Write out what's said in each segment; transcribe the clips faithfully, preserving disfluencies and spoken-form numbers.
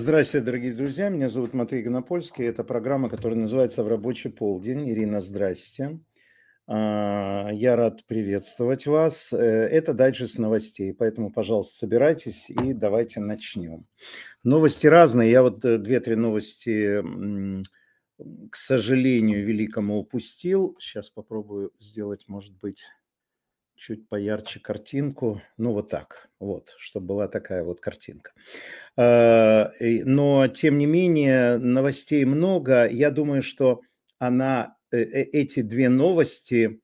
Здравствуйте, дорогие друзья. Меня зовут Матвей Гонопольский. Это программа, которая называется «В рабочий полдень». Ирина, здрасте. А, Я рад приветствовать вас. Э, Это дайджест новостей, поэтому, пожалуйста, собирайтесь и давайте начнем. Новости разные. Я вот э, две-три новости, м, к сожалению, великому упустил. Сейчас попробую сделать, может быть, чуть поярче картинку. Ну, вот так. Вот, чтобы была такая вот картинка. Э, и но тем не менее новостей много. Я думаю, что она, э, э, эти две новости,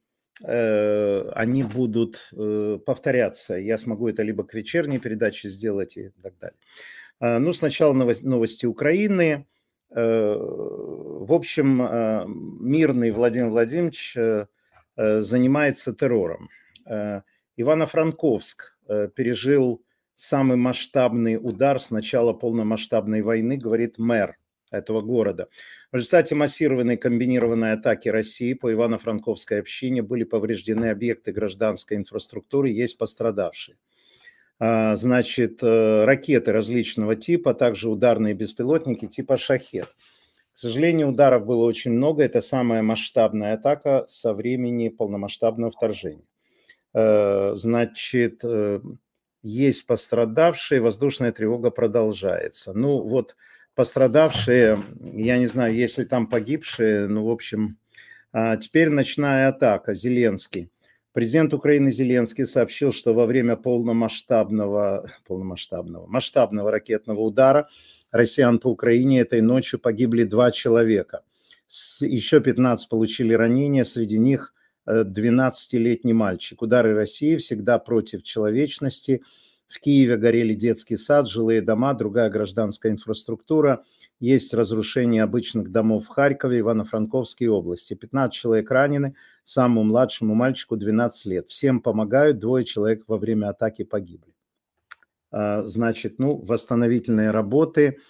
э, они будут, э, повторяться. Я смогу это либо к вечерней передаче сделать и так далее. А, ну, сначала новос новости Украины. Э, в общем, э, мирный Владимир Владимирович, э, э, занимается террором. Э, Ивано-Франковск, э, пережил самый масштабный удар с начала полномасштабной войны, говорит мэр этого города. В результате массированной комбинированной атаки России по Ивано-Франковской общине были повреждены объекты гражданской инфраструктуры, есть пострадавшие. А, Значит, э, ракеты различного типа, также ударные беспилотники типа «Шахед». К сожалению, ударов было очень много. Это самая масштабная атака со времени полномасштабного вторжения. Э, Значит, э, есть пострадавшие, воздушная тревога продолжается. Ну вот пострадавшие, я не знаю, есть ли там погибшие, ну в общем, а теперь ночная атака. Зеленский. Президент Украины Зеленский сообщил, что во время полномасштабного, полномасштабного, масштабного ракетного удара россиян по Украине этой ночью погибли два человека. Еще пятнадцать получили ранения, среди них двенадцатилетний мальчик. Удары России всегда против человечности. В Киеве горели детский сад, жилые дома, другая гражданская инфраструктура. Есть разрушение обычных домов в Харькове, Ивано-Франковской области. пятнадцать человек ранены, самому младшему мальчику двенадцать лет. Всем помогают, двое человек во время атаки погибли. Значит, ну, восстановительные работы,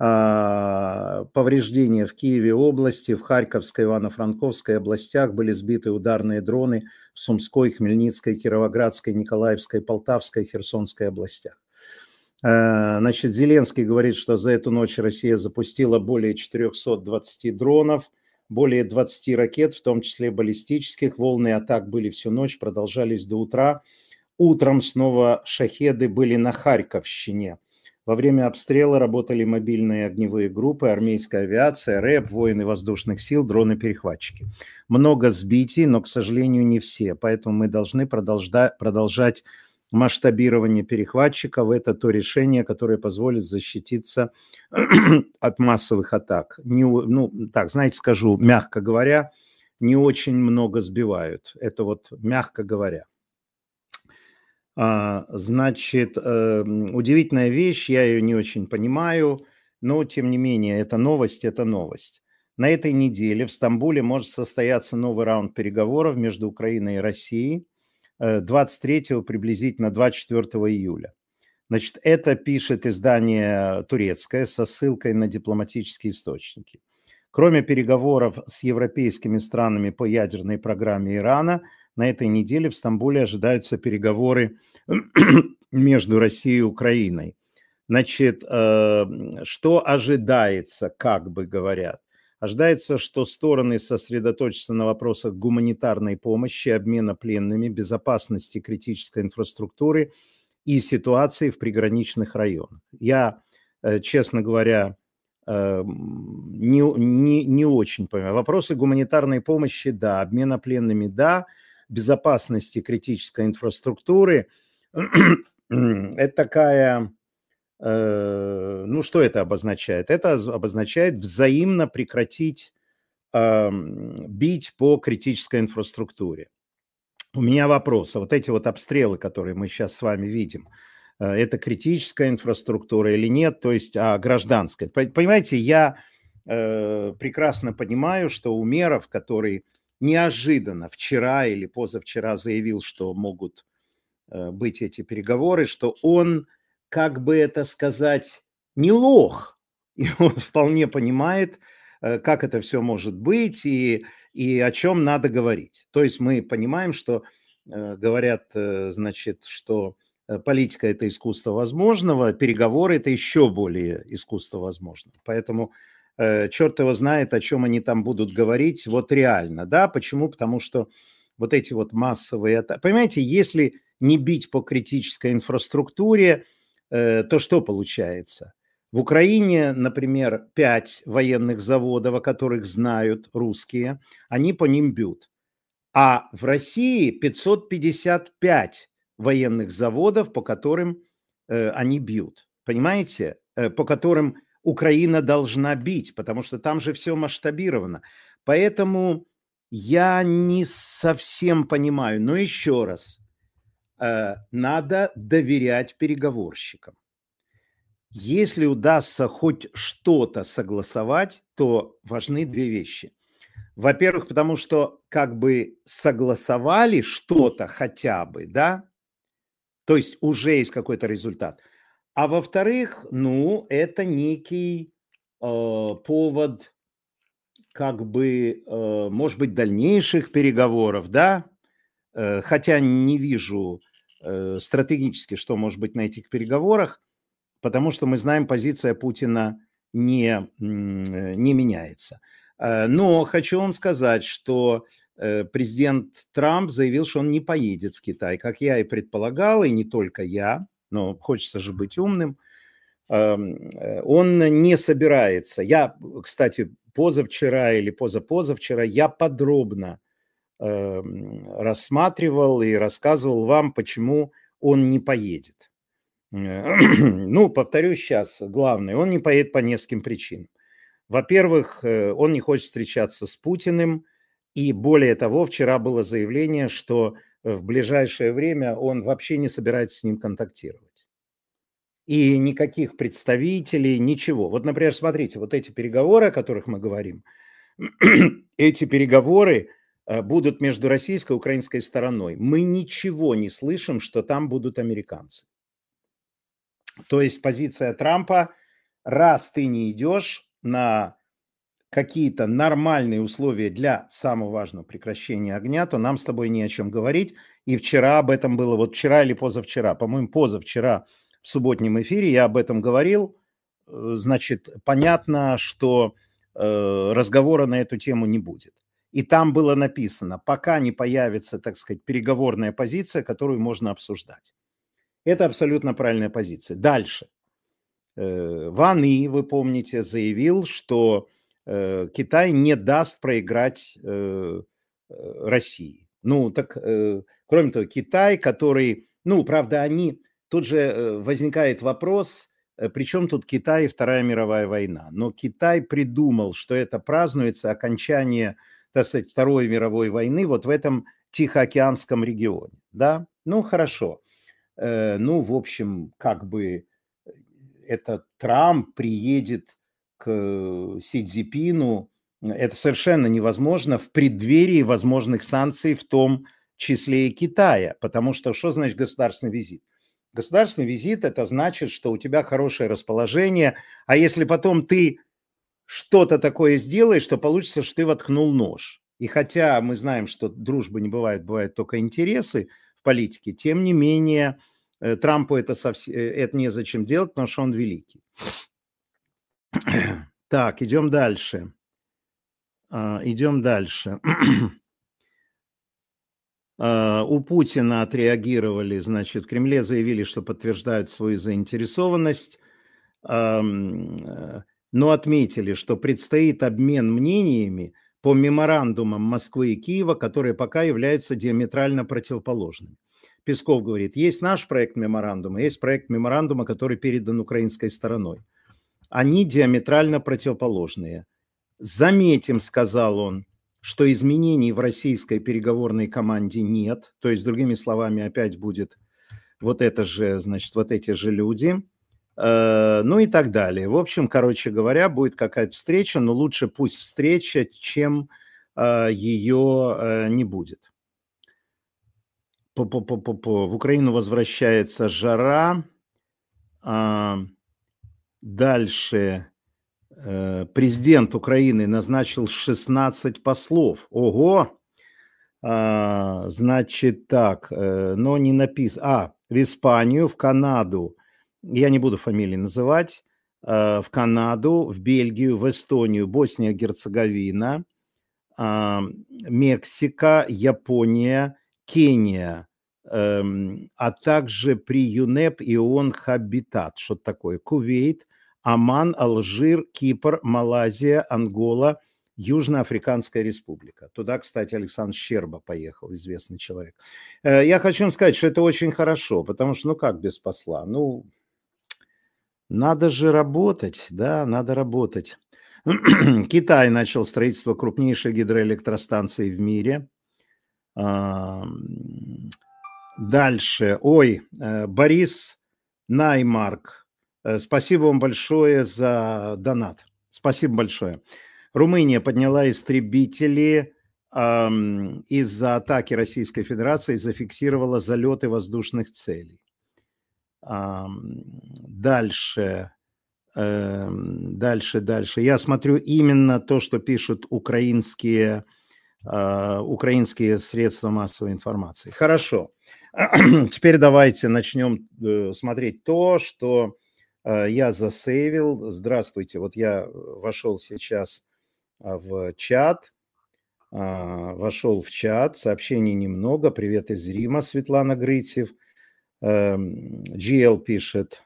повреждения в Киеве области, в Харьковской, Ивано-Франковской областях были сбиты ударные дроны в Сумской, Хмельницкой, Кировоградской, Николаевской, Полтавской, Херсонской областях. Значит, Зеленский говорит, что за эту ночь Россия запустила более четырехсот двадцати дронов, более двадцати ракет, в том числе баллистических. Волны атак были всю ночь, продолжались до утра. Утром снова шахеды были на Харьковщине. Во время обстрела работали мобильные огневые группы, армейская авиация, рэп, воины воздушных сил, дроны-перехватчики. Много сбитий, но, к сожалению, не все. Поэтому мы должны продолжать масштабирование перехватчиков. Это то решение, которое позволит защититься от массовых атак. Не, ну, так, знаете, скажу, мягко говоря, не очень много сбивают. Это вот мягко говоря. Значит, удивительная вещь, я ее не очень понимаю, но тем не менее, это новость, это новость. На этой неделе в Стамбуле может состояться новый раунд переговоров между Украиной и Россией двадцать третьего, приблизительно двадцать четвёртого июля. Значит, это пишет издание турецкое со ссылкой на дипломатические источники. Кроме переговоров с европейскими странами по ядерной программе Ирана, на этой неделе в Стамбуле ожидаются переговоры между Россией и Украиной. Значит, что ожидается, как бы говорят? Ожидается, что стороны сосредоточатся на вопросах гуманитарной помощи, обмена пленными, безопасности критической инфраструктуры и ситуации в приграничных районах. Я, честно говоря, не, не, не очень понимаю. Вопросы гуманитарной помощи, да, обмена пленными, да, безопасности критической инфраструктуры – это такая, э, ну что это обозначает? Это обозначает взаимно прекратить э, бить по критической инфраструктуре. У меня вопрос, а вот эти вот обстрелы, которые мы сейчас с вами видим, э, это критическая инфраструктура или нет, то есть а гражданская? Понимаете, я э, прекрасно понимаю, что Умеров, который неожиданно вчера или позавчера заявил, что могут э, быть эти переговоры, что он, как бы это сказать, не лох. И он вполне понимает, э, как это все может быть и, и о чем надо говорить. То есть мы понимаем, что э, говорят, э, значит, что политика – это искусство возможного, переговоры – это еще более искусство возможного. Поэтому э, черт его знает, о чем они там будут говорить, вот реально, да, почему? Потому что вот эти вот массовые атаки, понимаете, если не бить по критической инфраструктуре, э, то что получается? В Украине, например, пять военных заводов, о которых знают русские, они по ним бьют. А в России пятьсот пятьдесят пять военных заводов, по которым э, они бьют. Понимаете? Э, по которым Украина должна бить, потому что там же все масштабировано. Поэтому я не совсем понимаю. Но еще раз, э, надо доверять переговорщикам. Если удастся хоть что-то согласовать, то важны две вещи. Во-первых, потому что как бы согласовали что-то хотя бы, да, то есть уже есть какой-то результат. А во-вторых, ну, это некий э, повод как бы, э, может быть, дальнейших переговоров, да, э, хотя не вижу э, стратегически, что может быть на этих переговорах, потому что мы знаем, позиция Путина не, не меняется. Но хочу вам сказать, что президент Трамп заявил, что он не поедет в Китай, как я и предполагал, и не только я, но хочется же быть умным. Он не собирается. Я, кстати, позавчера или позапозавчера я подробно рассматривал и рассказывал вам, почему он не поедет. Ну, повторю сейчас, главное, он не поедет по нескольким причинам. Во-первых, он не хочет встречаться с Путиным, и более того, вчера было заявление, что в ближайшее время он вообще не собирается с ним контактировать. И никаких представителей, ничего. Вот, например, смотрите, вот эти переговоры, о которых мы говорим, эти переговоры будут между российской и украинской стороной. Мы ничего не слышим, что там будут американцы. То есть позиция Трампа, раз ты не идешь на какие-то нормальные условия для самого важного прекращения огня, то нам с тобой не о чем говорить. И вчера об этом было, вот вчера или позавчера, по-моему, позавчера в субботнем эфире я об этом говорил. Значит, понятно, что э, разговора на эту тему не будет. И там было написано, пока не появится, так сказать, переговорная позиция, которую можно обсуждать. Это абсолютно правильная позиция. Дальше. Ван И, вы помните, заявил, что Китай не даст проиграть России. Ну, так, кроме того, Китай, который, ну, правда, они, тут же возникает вопрос, при чем тут Китай и Вторая мировая война? Но Китай придумал, что это празднуется окончание, так сказать, Второй мировой войны вот в этом Тихоокеанском регионе, да? Ну, хорошо. Ну, в общем, как бы это Трамп приедет к Си Цзиньпину, это совершенно невозможно в преддверии возможных санкций, в том числе и Китая. Потому что что значит государственный визит? Государственный визит – это значит, что у тебя хорошее расположение, а если потом ты что-то такое сделаешь, то получится, что ты воткнул нож. И хотя мы знаем, что дружбы не бывает, бывают только интересы в политике, тем не менее Трампу это, совсем, это незачем делать, потому что он великий. Так, идем дальше. Идем дальше. У Путина отреагировали, значит, в Кремле заявили, что подтверждают свою заинтересованность, но отметили, что предстоит обмен мнениями по меморандумам Москвы и Киева, которые пока являются диаметрально противоположными. Песков говорит, есть наш проект меморандума, есть проект меморандума, который передан украинской стороной. Они диаметрально противоположные. Заметим, сказал он, что изменений в российской переговорной команде нет. То есть, другими словами, опять будет вот это же, значит, вот эти же люди. Ну и так далее. В общем, короче говоря, будет какая-то встреча, но лучше пусть встреча, чем ее не будет. По-по-по-по-по. В Украину возвращается жара. А, дальше. Президент Украины назначил шестнадцать послов. Ого! А, значит так, э, но не написано. А, в Испанию, в Канаду. Я не буду фамилии называть. э, В Канаду, в Бельгию, в Эстонию, Босния, Герцеговина, а, Мексика, Япония, Кения, эм, а также при ЮНЕП и ООН Хабитат, что-то такое, Кувейт, Оман, Алжир, Кипр, Малайзия, Ангола, Южноафриканская республика. Туда, кстати, Александр Щерба поехал, известный человек. Э, Я хочу вам сказать, что это очень хорошо, потому что, ну как без посла? Ну, надо же работать, да, надо работать. Китай начал строительство крупнейшей гидроэлектростанции в мире. А, м, Дальше. Ой, э, Борис Наймарк. э, Спасибо вам большое за донат. Спасибо большое. Румыния подняла истребители ам, из-за атаки Российской Федерации, зафиксировала залеты воздушных целей. Ам, Дальше. Эм, Дальше, дальше. Я смотрю именно то, что пишут украинские, э, украинские средства массовой информации. Хорошо. Теперь давайте начнем э, смотреть то, что э, я засейвил. Здравствуйте. Вот я вошел сейчас а, в чат. а, Вошел в чат. Сообщений немного. Привет из Рима, Светлана Грытьев. Эм, джи эл пишет.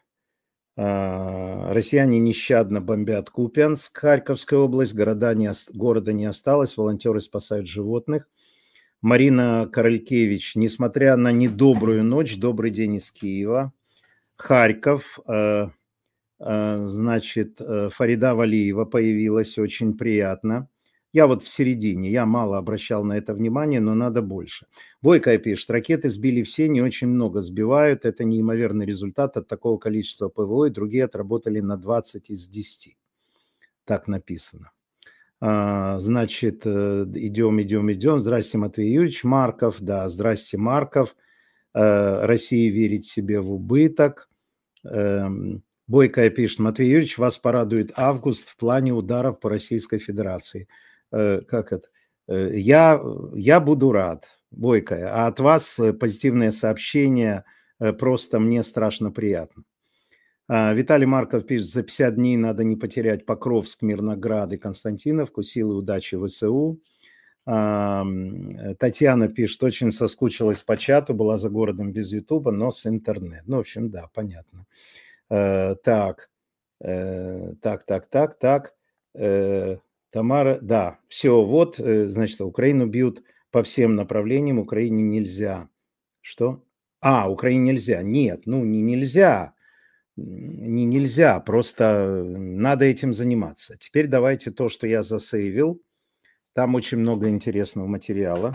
А, Россияне нещадно бомбят Купянск, Харьковская область, города не, города не осталось, волонтеры спасают животных. Марина Королькевич, несмотря на недобрую ночь, добрый день из Киева. Харьков, э, э, значит, э, Фарида Валиева появилась, очень приятно. Я вот в середине, я мало обращал на это внимание, но надо больше. Бойко пишет, ракеты сбили все, не очень много сбивают. Это неимоверный результат от такого количества ПВО, и другие отработали на двадцать из десяти. Так написано. А, значит, э, идем, идем, идем. Здрасте, Матвей Юрьевич. Марков, да, здрасте, Марков. Э, Россия верит себе в убыток. Эм, Бойко пишет, Матвей Юрьевич, вас порадует август в плане ударов по Российской Федерации. Э, Как это? Э, Я, я буду рад, Бойко. А от вас э, позитивное сообщение, э, просто мне страшно приятно. А, Виталий Марков пишет, за пятьдесят дней надо не потерять Покровск, Мирноград и Константиновку, силы удачи ВСУ. А, м, Татьяна пишет, очень соскучилась по чату, была за городом без Ютуба, но с интернет. Ну, в общем, да, понятно. Э, Так, э, так, так, так, так. Э, Тамара, да, все, вот, э, значит, Украину бьют по всем направлениям, Украине нельзя. Что? А, Украине нельзя. Нет, ну, не нельзя. Не нельзя, просто надо этим заниматься. Теперь давайте то, что я засейвил. Там очень много интересного материала.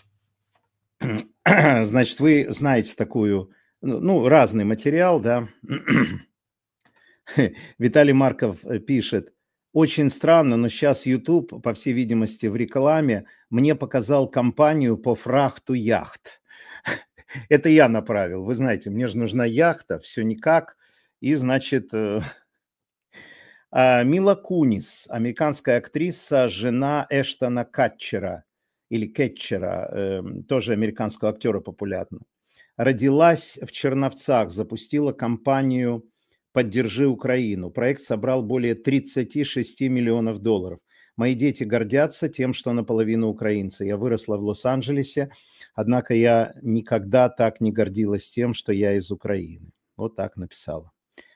Значит, вы знаете такую, ну, ну, разный материал, да. Виталий Марков э, пишет, очень странно, но сейчас YouTube, по всей видимости, в рекламе мне показал компанию по фрахту яхт. Это я направил. Вы знаете, мне же нужна яхта, все никак. И, значит, э, а, Мила Кунис, американская актриса, жена Эштона Катчера, или Кетчера, эм, тоже американского актера популярного. Родилась в Черновцах, запустила кампанию «Поддержи Украину». Проект собрал более тридцать шесть миллионов долларов. Мои дети гордятся тем, что наполовину украинцы. Я выросла в Лос-Анджелесе, однако я никогда так не гордилась тем, что я из Украины. Вот так написала.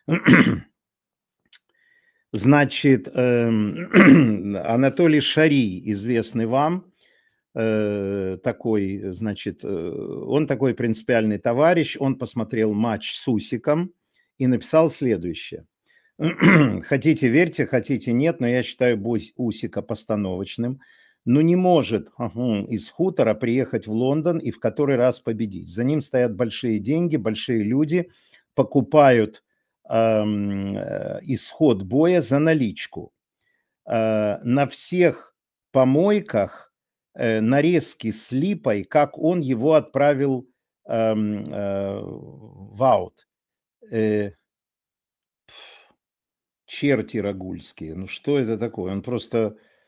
Значит, эм, Анатолий Шари, известный вам, э, такой, значит, э, он такой принципиальный товарищ, он посмотрел матч с Усиком и написал следующее. Хотите верьте, хотите нет, но я считаю бой Усика постановочным. Но не может ага, из хутора приехать в Лондон и в который раз победить. За ним стоят большие деньги, большие люди, покупают эм, э, исход боя за наличку. Э, на всех помойках э, нарезки с липой, как он его отправил эм, э, в аут. Э, черти рагульские. Ну что это такое? Он просто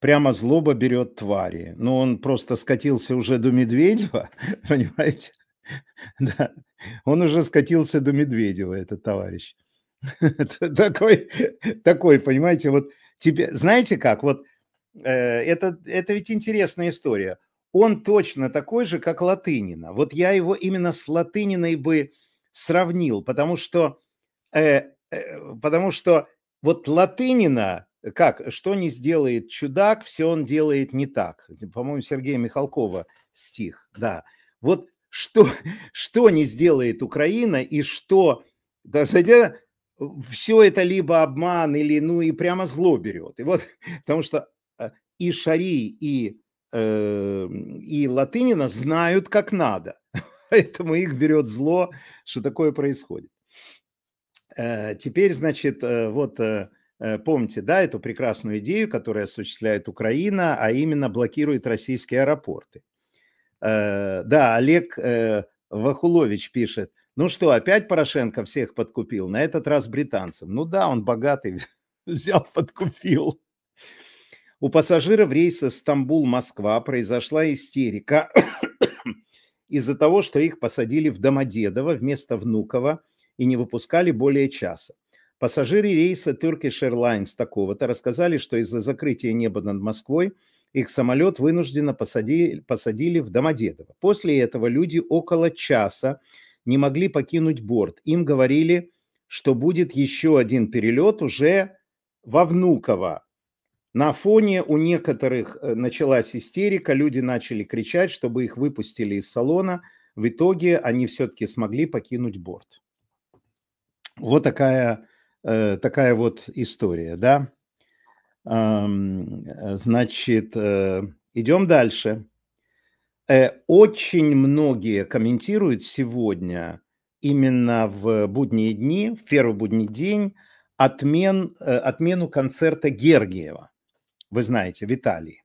прямо злоба берет твари. Но он просто скатился уже до Медведева, понимаете? Да, он уже скатился до Медведева, этот товарищ. Такой, такой, понимаете, вот тебе, знаете как, вот э, это, это ведь интересная история. Он точно такой же, как Латынина. Вот я его именно с Латыниной бы сравнил, потому что, э, э, потому что вот Латынина, как, что не сделает чудак, все он делает не так. По-моему, Сергея Михалкова стих, да. Вот что, что не сделает Украина и что, да, все это либо обман или, ну, и прямо зло берет. И вот, потому что э, и Шари, и, э, и Латынина знают, как надо. Поэтому их берет зло, что такое происходит. Э, теперь, значит, э, вот э, э, помните, да, эту прекрасную идею, которую осуществляет Украина, а именно блокирует российские аэропорты. Э, да, Олег э, Вахулович пишет: ну что, опять Порошенко всех подкупил? На этот раз британцам. Ну да, он богатый, взял, подкупил. У пассажиров рейса Стамбул-Москва произошла истерика из-за того, что их посадили в Домодедово вместо Внуково и не выпускали более часа. Пассажиры рейса Turkish Airlines такого-то рассказали, что из-за закрытия неба над Москвой их самолет вынужденно посадили, посадили в Домодедово. После этого люди около часа не могли покинуть борт. Им говорили, что будет еще один перелет уже во Внуково. На фоне у некоторых началась истерика, люди начали кричать, чтобы их выпустили из салона. В итоге они все-таки смогли покинуть борт. Вот такая, такая вот история, да. Значит, идем дальше. Очень многие комментируют сегодня, именно в будние дни, в первый будний день, отмен, отмену концерта Гергиева. Вы знаете, в Италии.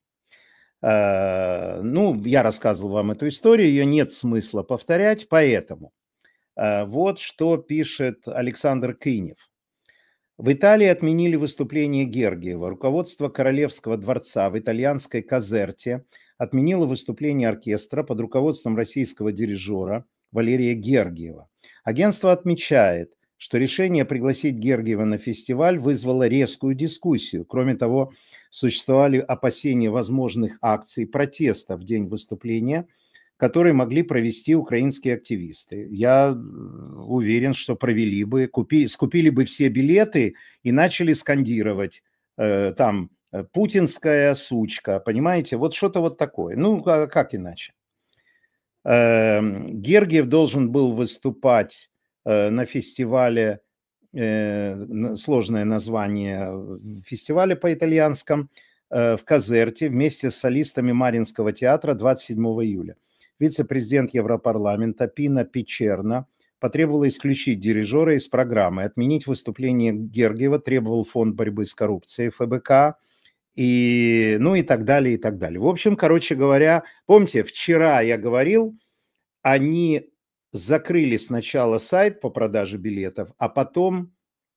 Ну, я рассказывал вам эту историю, ее нет смысла повторять, поэтому вот что пишет Александр Кынев. В Италии отменили выступление Гергиева. Руководство Королевского дворца в итальянской Казерте отменило выступление оркестра под руководством российского дирижера Валерия Гергиева. Агентство отмечает, что решение пригласить Гергиева на фестиваль вызвало резкую дискуссию. Кроме того, существовали опасения возможных акций протеста в день выступления, которые могли провести украинские активисты. Я уверен, что провели бы, купи, скупили бы все билеты и начали скандировать э, там «путинская сучка», понимаете? Вот что-то вот такое. Ну, а как иначе? Э, Гергиев должен был выступать э, на фестивале, э, сложное название фестиваля по-итальянскому, э, в Казерте вместе с солистами Маринского театра двадцать седьмого июля. Вице-президент Европарламента Пина Пичерна потребовала исключить дирижера из программы. Отменить выступление Гергиева требовал Фонд борьбы с коррупцией эф бэ ка, и, ну и так далее, и так далее. В общем, короче говоря, помните, вчера я говорил, они закрыли сначала сайт по продаже билетов, а потом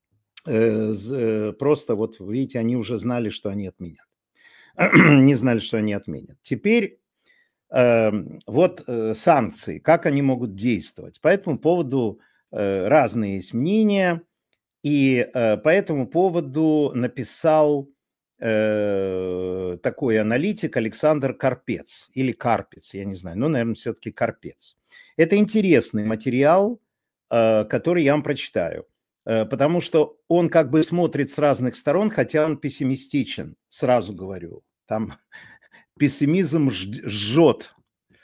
э, просто, вот видите, они уже знали, что они отменят. Не знали, что они отменят. Теперь вот санкции, как они могут действовать. По этому поводу разные есть мнения, и по этому поводу написал такой аналитик Александр Карпец, или Карпец, я не знаю, но, наверное, все-таки Карпец. Это интересный материал, который я вам прочитаю, потому что он как бы смотрит с разных сторон, хотя он пессимистичен, сразу говорю, там... Пессимизм жжет.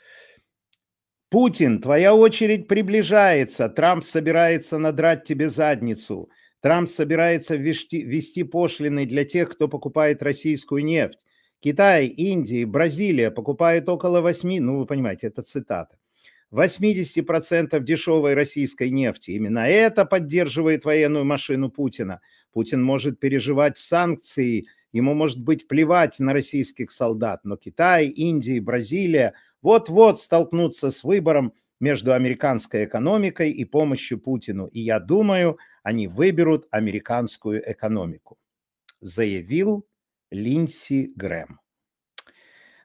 Путин, твоя очередь приближается. Трамп собирается надрать тебе задницу. Трамп собирается ввести, ввести пошлины для тех, кто покупает российскую нефть. Китай, Индия, Бразилия покупают около восьми, ну вы понимаете, это цитата, восемьдесят процентов дешевой российской нефти. Именно это поддерживает военную машину Путина. Путин может переживать санкции, ему может быть плевать на российских солдат, но Китай, Индия, Бразилия вот-вот столкнутся с выбором между американской экономикой и помощью Путину. И я думаю, они выберут американскую экономику, заявил Линдси Грэм.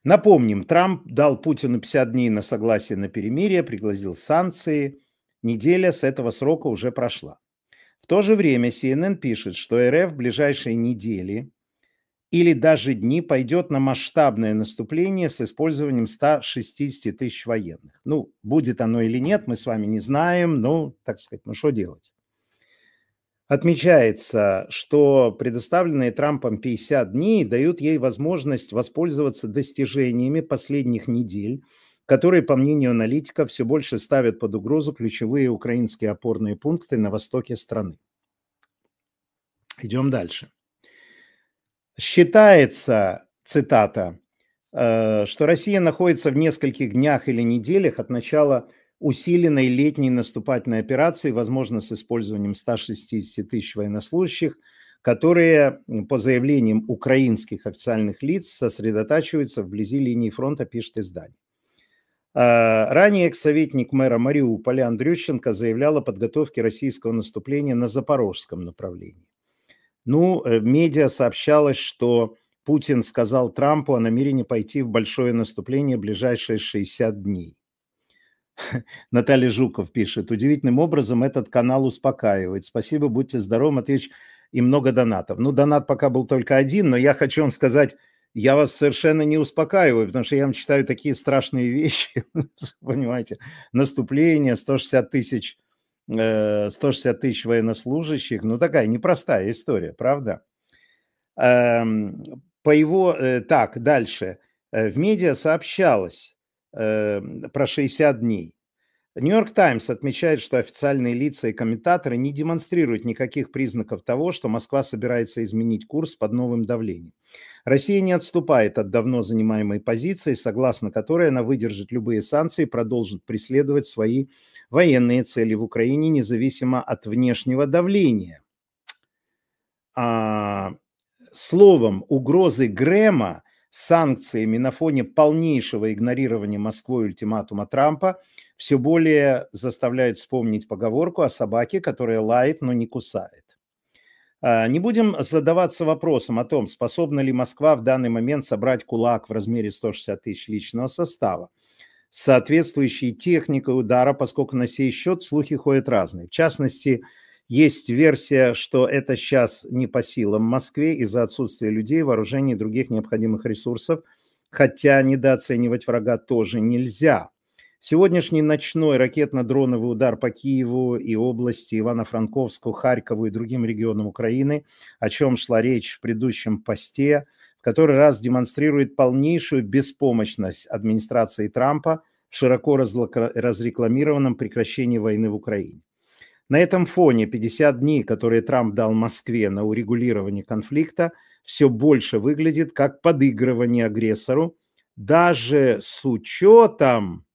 Напомним, Трамп дал Путину пятьдесят дней на согласие на перемирие, пригласил санкции. Неделя с этого срока уже прошла. В то же время си эн эн пишет, что эр эф в ближайшие недели или даже дни пойдет на масштабное наступление с использованием ста шестидесяти тысяч военных. Ну, будет оно или нет, мы с вами не знаем, но, так сказать, ну что делать? Отмечается, что предоставленные Трампом пятьдесят дней дают ей возможность воспользоваться достижениями последних недель, которые, по мнению аналитиков, все больше ставят под угрозу ключевые украинские опорные пункты на востоке страны. Идем дальше. Считается, цитата, что Россия находится в нескольких днях или неделях от начала усиленной летней наступательной операции, возможно, с использованием ста шестидесяти тысяч военнослужащих, которые, по заявлениям украинских официальных лиц, сосредотачиваются вблизи линии фронта, пишет издание. Ранее экс-советник мэра Мариуполя Андрющенко заявлял о подготовке российского наступления на запорожском направлении. Ну, медиа сообщалось, что Путин сказал Трампу о намерении пойти в большое наступление в ближайшие шестьдесят дней. Наталья Жуков пишет: удивительным образом этот канал успокаивает. Спасибо, будьте здоровы, Матвеевич, и много донатов. Ну, донат пока был только один, но я хочу вам сказать, я вас совершенно не успокаиваю, потому что я вам читаю такие страшные вещи, понимаете, наступление, сто шестьдесят тысяч сто шестьдесят тысяч военнослужащих, ну такая непростая история, правда? По его, так, дальше, в медиа сообщалось про шестьдесят дней. Нью-Йорк Таймс отмечает, что официальные лица и комментаторы не демонстрируют никаких признаков того, что Москва собирается изменить курс под новым давлением. Россия не отступает от давно занимаемой позиции, согласно которой она выдержит любые санкции и продолжит преследовать свои военные цели в Украине, независимо от внешнего давления. А, словом, угрозы Грэма санкциями на фоне полнейшего игнорирования Москвой ультиматума Трампа все более заставляют вспомнить поговорку о собаке, которая лает, но не кусает. Не будем задаваться вопросом о том, способна ли Москва в данный момент собрать кулак в размере ста шестидесяти тысяч личного состава с соответствующей техникой удара, поскольку на сей счет слухи ходят разные. В частности, есть версия, что это сейчас не по силам Москве из-за отсутствия людей, вооружений и других необходимых ресурсов, хотя недооценивать врага тоже нельзя. Сегодняшний ночной ракетно-дроновый удар по Киеву и области, Ивано-Франковску, Харькову и другим регионам Украины, о чем шла речь в предыдущем посте, в который раз демонстрирует полнейшую беспомощность администрации Трампа в широко разрекламированном прекращении войны в Украине. На этом фоне пятьдесят дней, которые Трамп дал Москве на урегулирование конфликта, все больше выглядит как подыгрывание агрессору, даже с учетом,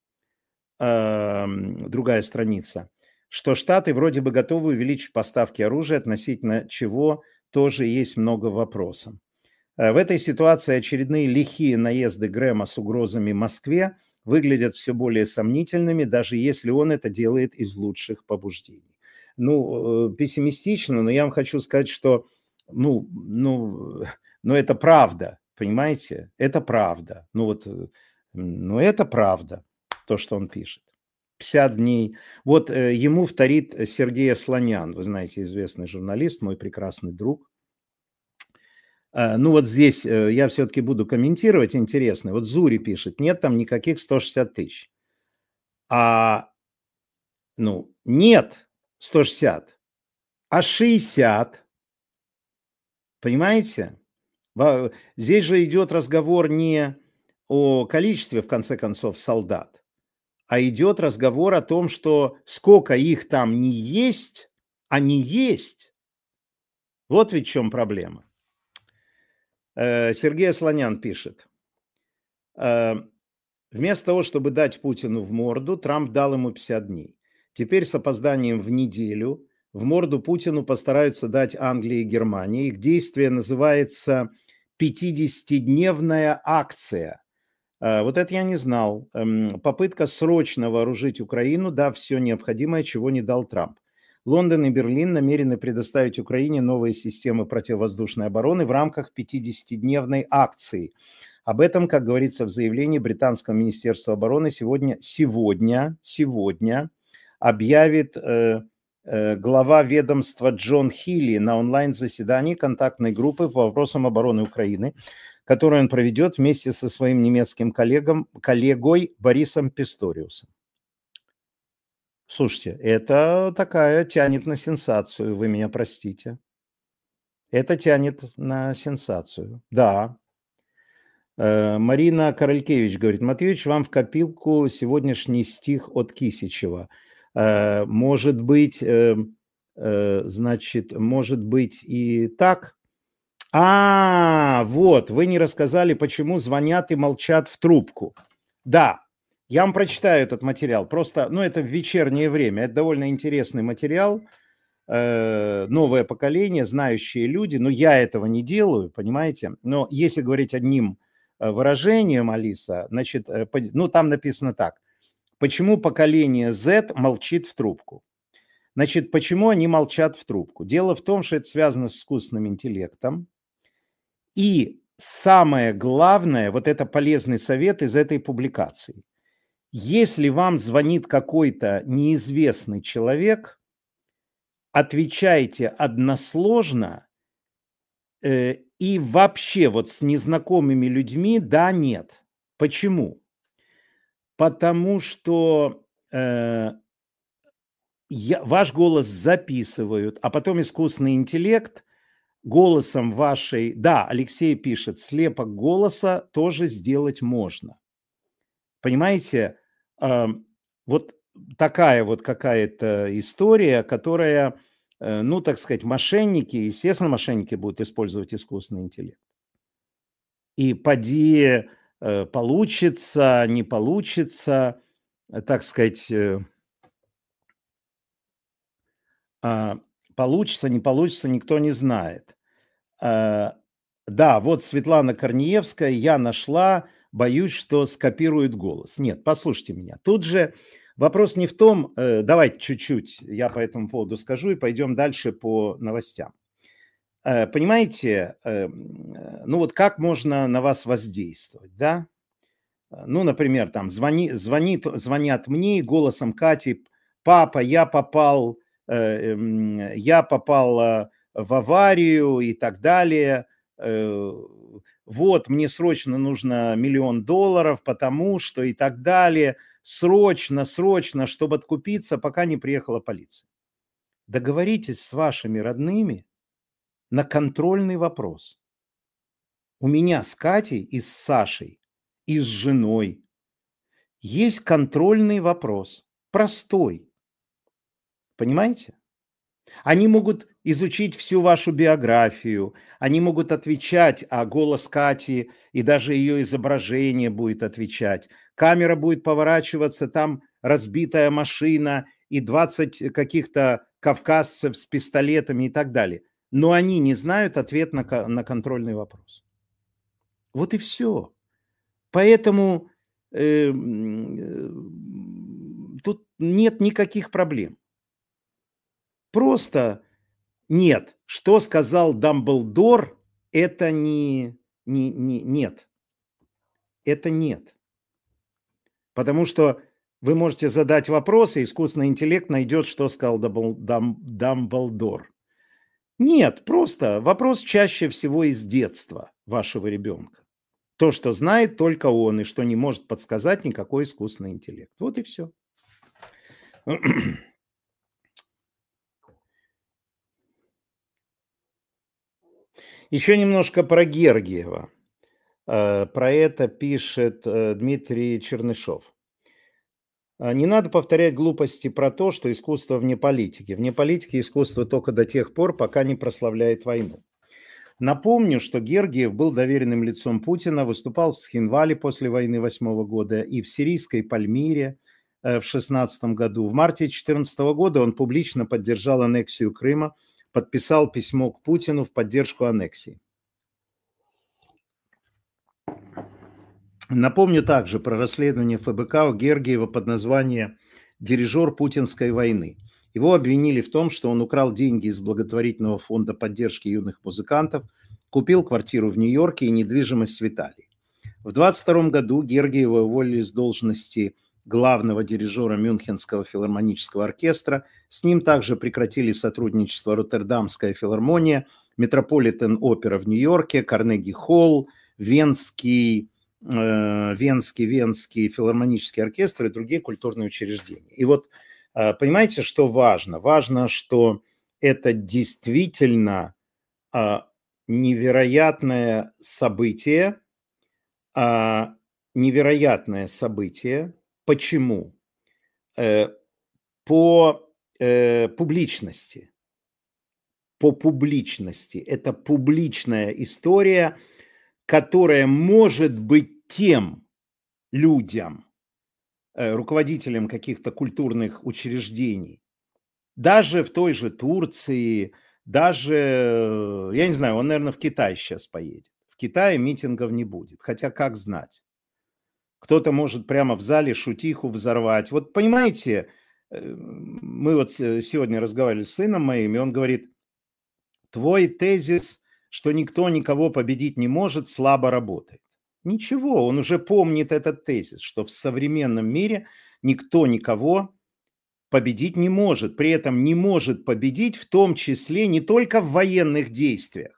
э, другая страница, что Штаты вроде бы готовы увеличить поставки оружия, относительно чего тоже есть много вопросов. В этой ситуации очередные лихие наезды Грэма с угрозами Москве выглядят все более сомнительными, даже если он это делает из лучших побуждений. Ну, пессимистично, но я вам хочу сказать, что, ну, ну, ну это правда, понимаете? Это правда. Ну вот, ну это правда, то, что он пишет. пятьдесят дней. Вот э, ему вторит Сергей Слонян, вы знаете, известный журналист, мой прекрасный друг. Э, ну вот здесь э, я все-таки буду комментировать, интересно. Вот Зури пишет, нет там никаких ста шестидесяти тысяч. А, ну, нет ста шестидесяти, а шестьдесят. Понимаете? Здесь же идет разговор не о количестве, в конце концов, солдат, а идет разговор о том, что сколько их там не есть, а не есть. Вот ведь в чем проблема. Сергей Слонян пишет. Вместо того, чтобы дать Путину в морду, Трамп дал ему пятьдесят дней. Теперь с опозданием в неделю в морду Путину постараются дать Англия и Германия. Их действие называется пятидесятидневная акция. Вот это я не знал. Попытка срочно вооружить Украину, дав все необходимое, чего не дал Трамп. Лондон и Берлин намерены предоставить Украине новые системы противовоздушной обороны в рамках пятидесятидневной акции. Об этом, как говорится в заявлении британского министерства обороны, сегодня, сегодня, сегодня объявит э, э, глава ведомства Джон Хилли на онлайн-заседании контактной группы по вопросам обороны Украины, которую он проведет вместе со своим немецким коллегом, коллегой Борисом Писториусом. Слушайте, это такая тянет на сенсацию, вы меня простите. Это тянет на сенсацию, да. Марина Королькевич говорит: Матвеевич, вам в копилку сегодняшний стих от Кисичева. Может быть, значит, может быть и так. А, вот, вы не рассказали, почему звонят и молчат в трубку. Да, я вам прочитаю этот материал. Просто, ну, это в вечернее время. Это довольно интересный материал. Новое поколение, знающие люди. Но я этого не делаю, понимаете. Но если говорить одним выражением, Алиса, значит, ну, там написано так. Почему поколение Z молчит в трубку? Значит, почему они молчат в трубку? Дело в том, что это связано с искусственным интеллектом. И самое главное, вот это полезный совет из этой публикации. Если вам звонит какой-то неизвестный человек, отвечайте односложно э, и вообще вот с незнакомыми людьми да, нет. Почему? Потому что э, я, ваш голос записывают, а потом искусственный интеллект голосом вашей... Да, Алексей пишет, слепок голоса тоже сделать можно. Понимаете, э, вот такая вот какая-то история, которая, э, ну, так сказать, мошенники, естественно, мошенники будут использовать искусственный интеллект. И поди э, получится, не получится, э, так сказать, э, э, получится, не получится, никто не знает. Э, да, вот Светлана Корнеевская, я нашла... Боюсь, что скопируют голос. Нет, послушайте меня. Тут же вопрос не в том, э, давайте чуть-чуть я по этому поводу скажу и пойдем дальше по новостям. Э, понимаете, э, ну вот как можно на вас воздействовать, да? Ну, например, там звони, звонит, звонят мне голосом Кати: папа, я попал, э, э, я попал э, в аварию и так далее. Э, вот, мне срочно нужно миллион долларов, потому что и так далее. Срочно, срочно, чтобы откупиться, пока не приехала полиция. Договоритесь с вашими родными на контрольный вопрос. У меня с Катей и с Сашей, и с женой есть контрольный вопрос. Простой. Понимаете? Они могут изучить всю вашу биографию, они могут отвечать, а голос Кати и даже ее изображение будет отвечать. Камера будет поворачиваться, там разбитая машина и двадцать каких-то кавказцев с пистолетами и так далее. Но они не знают ответ на, на контрольный вопрос. Вот и все. Поэтому э, э, тут нет никаких проблем. Просто нет. Что сказал Дамблдор, это не, не, не нет. Это нет. Потому что вы можете задать вопрос, и искусственный интеллект найдет, что сказал Дамблдор. Нет, просто вопрос чаще всего из детства вашего ребенка. То, что знает только он, и что не может подсказать никакой искусственный интеллект. Вот и все. Еще немножко про Гергиева. Про это пишет Дмитрий Чернышов. Не надо повторять глупости про то, что искусство вне политики. Вне политики искусство только до тех пор, пока не прославляет войну. Напомню, что Гергиев был доверенным лицом Путина, выступал в Схинвале после войны восьмого года и в сирийской Пальмире в шестнадцатом году. В марте две тысячи четырнадцатого года он публично поддержал аннексию Крыма, подписал письмо к Путину в поддержку аннексии. Напомню также про расследование эф бэ ка у Гергиева под названием «Дирижер путинской войны». Его обвинили в том, что он украл деньги из благотворительного фонда поддержки юных музыкантов, купил квартиру в Нью-Йорке и недвижимость в Италии. В двадцать втором году Гергиева уволили с должности главного дирижера Мюнхенского филармонического оркестра. С ним также прекратили сотрудничество Роттердамская филармония, Метрополитен-опера в Нью-Йорке, Карнеги-холл, Венский, э, Венский, Венский филармонический оркестр и другие культурные учреждения. И вот э, понимаете, что важно? Важно, что это действительно э, невероятное событие, э, невероятное событие. Почему? Э, по э, публичности. По публичности. Это публичная история, которая может быть тем людям, э, руководителям каких-то культурных учреждений, даже в той же Турции, даже, э, я не знаю, он, наверное, в Китай сейчас поедет. В Китае митингов не будет, хотя как знать. Кто-то может прямо в зале шутиху взорвать. Вот понимаете, э, мы вот сегодня разговаривали с сыном моим, и он говорит: твой тезис, что никто никого победить не может, слабо работает. Ничего, он уже помнит этот тезис, что в современном мире никто никого победить не может. При этом не может победить в том числе не только в военных действиях,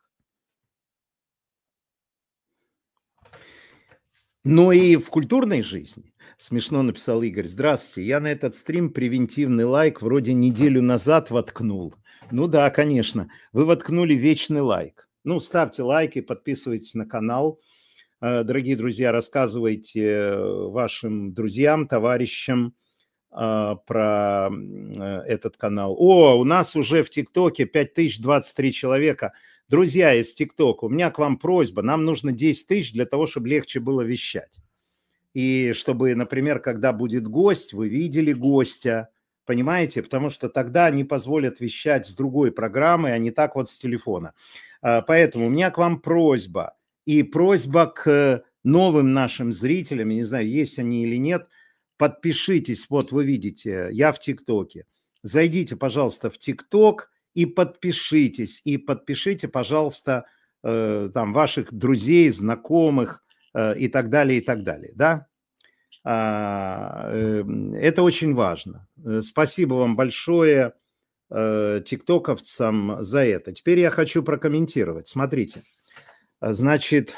но и в культурной жизни. Смешно написал Игорь. Здравствуйте, я на этот стрим превентивный лайк вроде неделю назад воткнул. Ну да, конечно, вы воткнули вечный лайк. Ну, ставьте лайки, подписывайтесь на канал. Дорогие друзья, рассказывайте вашим друзьям, товарищам про этот канал. О, у нас уже в ТикТоке пять тысяч двадцать три человека. Друзья из ТикТока, у меня к вам просьба. Нам нужно десять тысяч для того, чтобы легче было вещать. И чтобы, например, когда будет гость, вы видели гостя, понимаете? Потому что тогда они позволят вещать с другой программы, а не так вот с телефона. Поэтому у меня к вам просьба. И просьба к новым нашим зрителям, я не знаю, есть они или нет, подпишитесь, вот вы видите, я в ТикТоке. Зайдите, пожалуйста, в ТикТок и подпишитесь. И подпишите, пожалуйста, э, там ваших друзей, знакомых э, и так далее, и так далее. Да? А, э, это очень важно. Спасибо вам большое, э, тиктоковцам, за это. Теперь я хочу прокомментировать. Смотрите. Значит,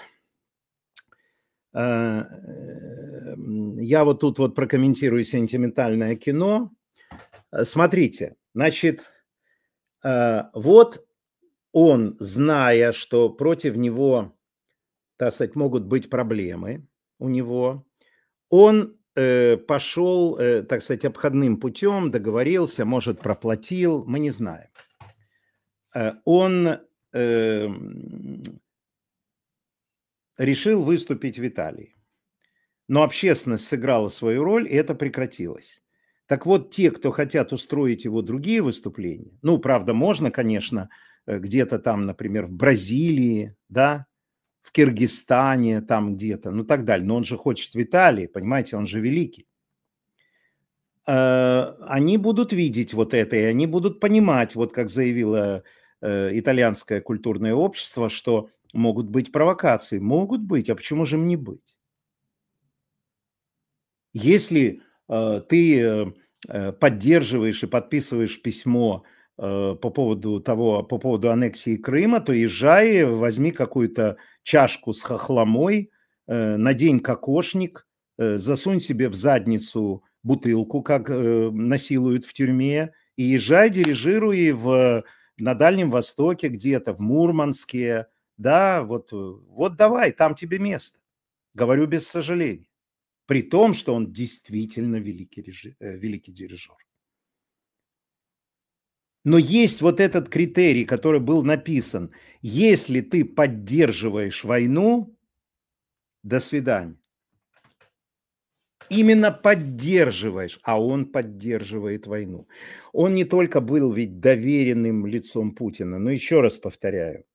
я вот тут вот прокомментирую сентиментальное кино. Смотрите, значит, вот он, зная, что против него, так сказать, могут быть проблемы у него, он пошел, так сказать, обходным путем, договорился, может, проплатил, мы не знаем. Он решил выступить в Италии. Но общественность сыграла свою роль, и это прекратилось. Так вот, те, кто хотят устроить его другие выступления, ну, правда, можно, конечно, где-то там, например, в Бразилии, да, в Киргизстане, там где-то, ну, так далее. Но он же хочет в Италии, понимаете, он же великий. Они будут видеть вот это, и они будут понимать, вот как заявило итальянское культурное общество, что могут быть провокации. Могут быть, а почему же им не быть? Если э, ты э, поддерживаешь и подписываешь письмо э, по поводу того, по поводу аннексии Крыма, то езжай, возьми какую-то чашку с хохломой, э, надень кокошник, э, засунь себе в задницу бутылку, как э, насилуют в тюрьме, и езжай, дирижируй в, на Дальнем Востоке где-то, в Мурманске, да, вот, вот давай, там тебе место. Говорю без сожаления. При том, что он действительно великий, режи, э, великий дирижер. Но есть вот этот критерий, который был написан. Если ты поддерживаешь войну, до свидания. Именно поддерживаешь, а он поддерживает войну. Он не только был ведь доверенным лицом Путина, но еще раз повторяю,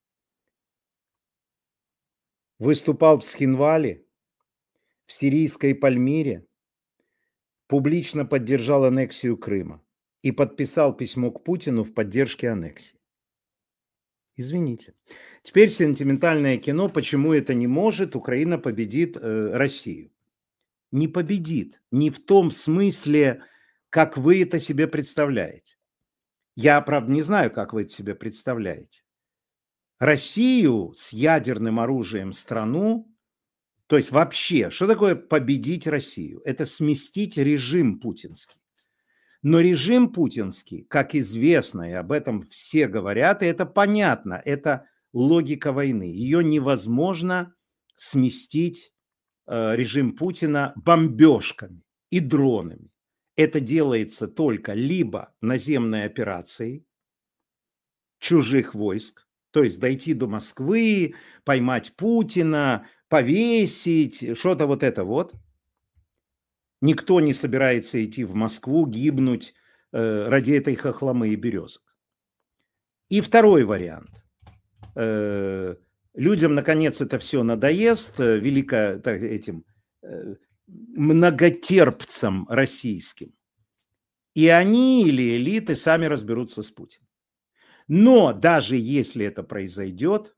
выступал в Схинвале, в сирийской Пальмире, публично поддержал аннексию Крыма и подписал письмо к Путину в поддержке аннексии. Извините. Теперь сентиментальное кино. Почему это не может? Украина победит э, Россию. Не победит. Не в том смысле, как вы это себе представляете. Я, правда, не знаю, как вы это себе представляете. Россию с ядерным оружием страну, то есть вообще, что такое победить Россию? Это сместить режим путинский. Но режим путинский, как известно, и об этом все говорят, и это понятно, это логика войны. Ее невозможно сместить, э, режим Путина, бомбежками и дронами. Это делается только либо наземной операцией чужих войск, то есть дойти до Москвы, поймать Путина, повесить, что-то вот это вот. Никто не собирается идти в Москву, гибнуть э, ради этой хохломы и березок. И второй вариант. Э, людям, наконец, это все надоест, э, велико так, этим э, многотерпцам российским. И они или элиты сами разберутся с Путиным. Но даже если это произойдет,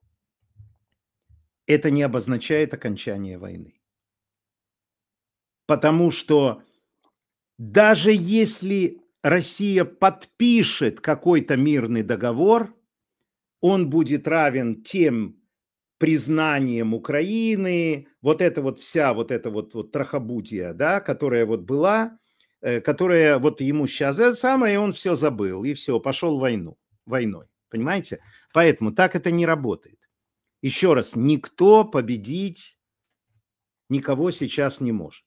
это не обозначает окончание войны. Потому что даже если Россия подпишет какой-то мирный договор, он будет равен тем признаниям Украины, вот это вот вся вот эта вот, вот трахобудия, да, которая вот была, э, которая вот ему сейчас это самое, и он все забыл, и все, пошел войну, войной, понимаете? Поэтому так это не работает. Еще раз, никто победить никого сейчас не может.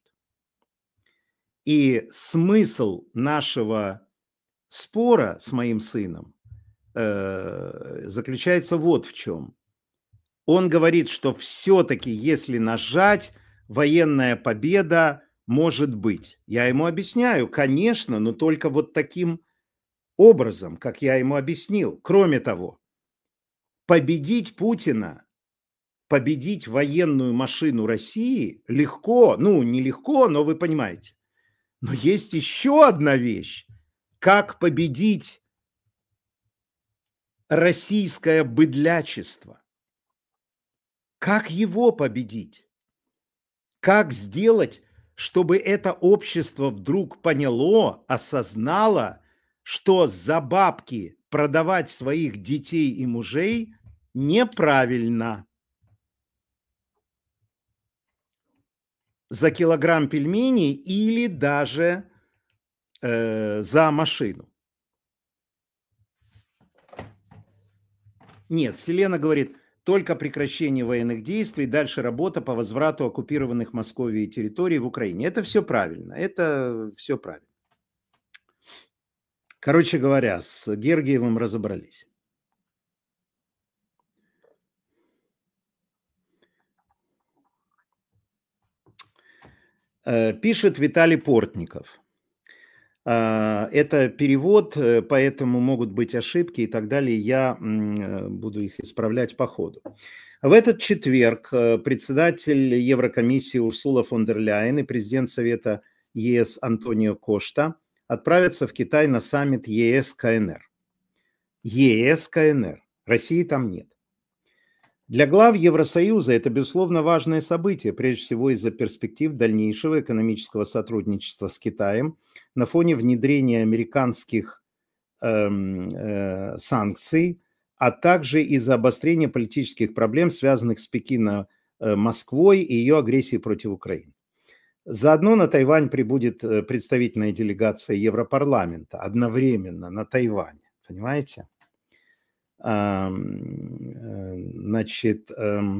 И смысл нашего спора с моим сыном э, заключается вот в чем. Он говорит, что все-таки, если нажать, военная победа может быть. Я ему объясняю, конечно, но только вот таким образом, как я ему объяснил. Кроме того, победить Путина, победить военную машину России легко, ну, не легко, но вы понимаете. Но есть еще одна вещь. Как победить российское быдлячество? Как его победить? Как сделать, чтобы это общество вдруг поняло, осознало, что за бабки продавать своих детей и мужей неправильно? За килограмм пельменей или даже э, за машину. Нет, Селена говорит, только прекращение военных действий, дальше работа по возврату оккупированных Московией территорий в Украине. Это все правильно, это все правильно. Короче говоря, с Гергиевым разобрались. Пишет Виталий Портников. Это перевод, поэтому могут быть ошибки и так далее. Я буду их исправлять по ходу. В этот четверг председатель Еврокомиссии Урсула фон дер Ляйен и президент Совета ЕС Антонио Кошта отправятся в Китай на саммит ЕС-КНР. ЕС-КНР. России там нет. Для глав Евросоюза это, безусловно, важное событие, прежде всего из-за перспектив дальнейшего экономического сотрудничества с Китаем на фоне внедрения американских э, э, санкций, а также из-за обострения политических проблем, связанных с Пекино, э, Москвой и ее агрессией против Украины. Заодно на Тайвань прибудет представительная делегация Европарламента одновременно на Тайване, понимаете? Значит,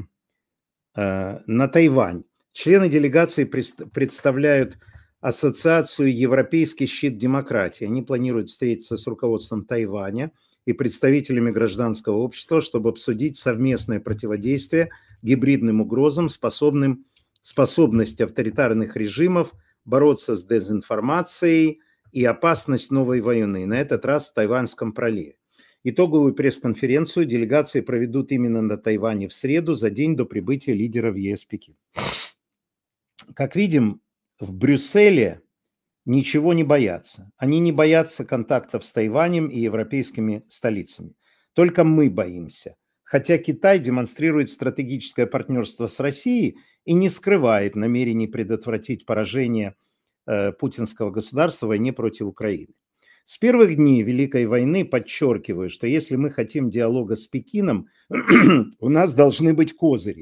на Тайвань. Члены делегации представляют Ассоциацию «Европейский щит демократии». Они планируют встретиться с руководством Тайваня и представителями гражданского общества, чтобы обсудить совместное противодействие гибридным угрозам, способным, способность авторитарных режимов бороться с дезинформацией и опасность новой войны, на этот раз в Тайваньском проливе. Итоговую пресс-конференцию делегации проведут именно на Тайване в среду, за день до прибытия лидеров ЕС в Пекин. Как видим, в Брюсселе ничего не боятся. Они не боятся контактов с Тайванем и европейскими столицами. Только мы боимся. Хотя Китай демонстрирует стратегическое партнерство с Россией и не скрывает намерений предотвратить поражение э, путинского государства в войне против Украины. С первых дней Великой войны подчеркиваю, что если мы хотим диалога с Пекином, у нас должны быть козыри.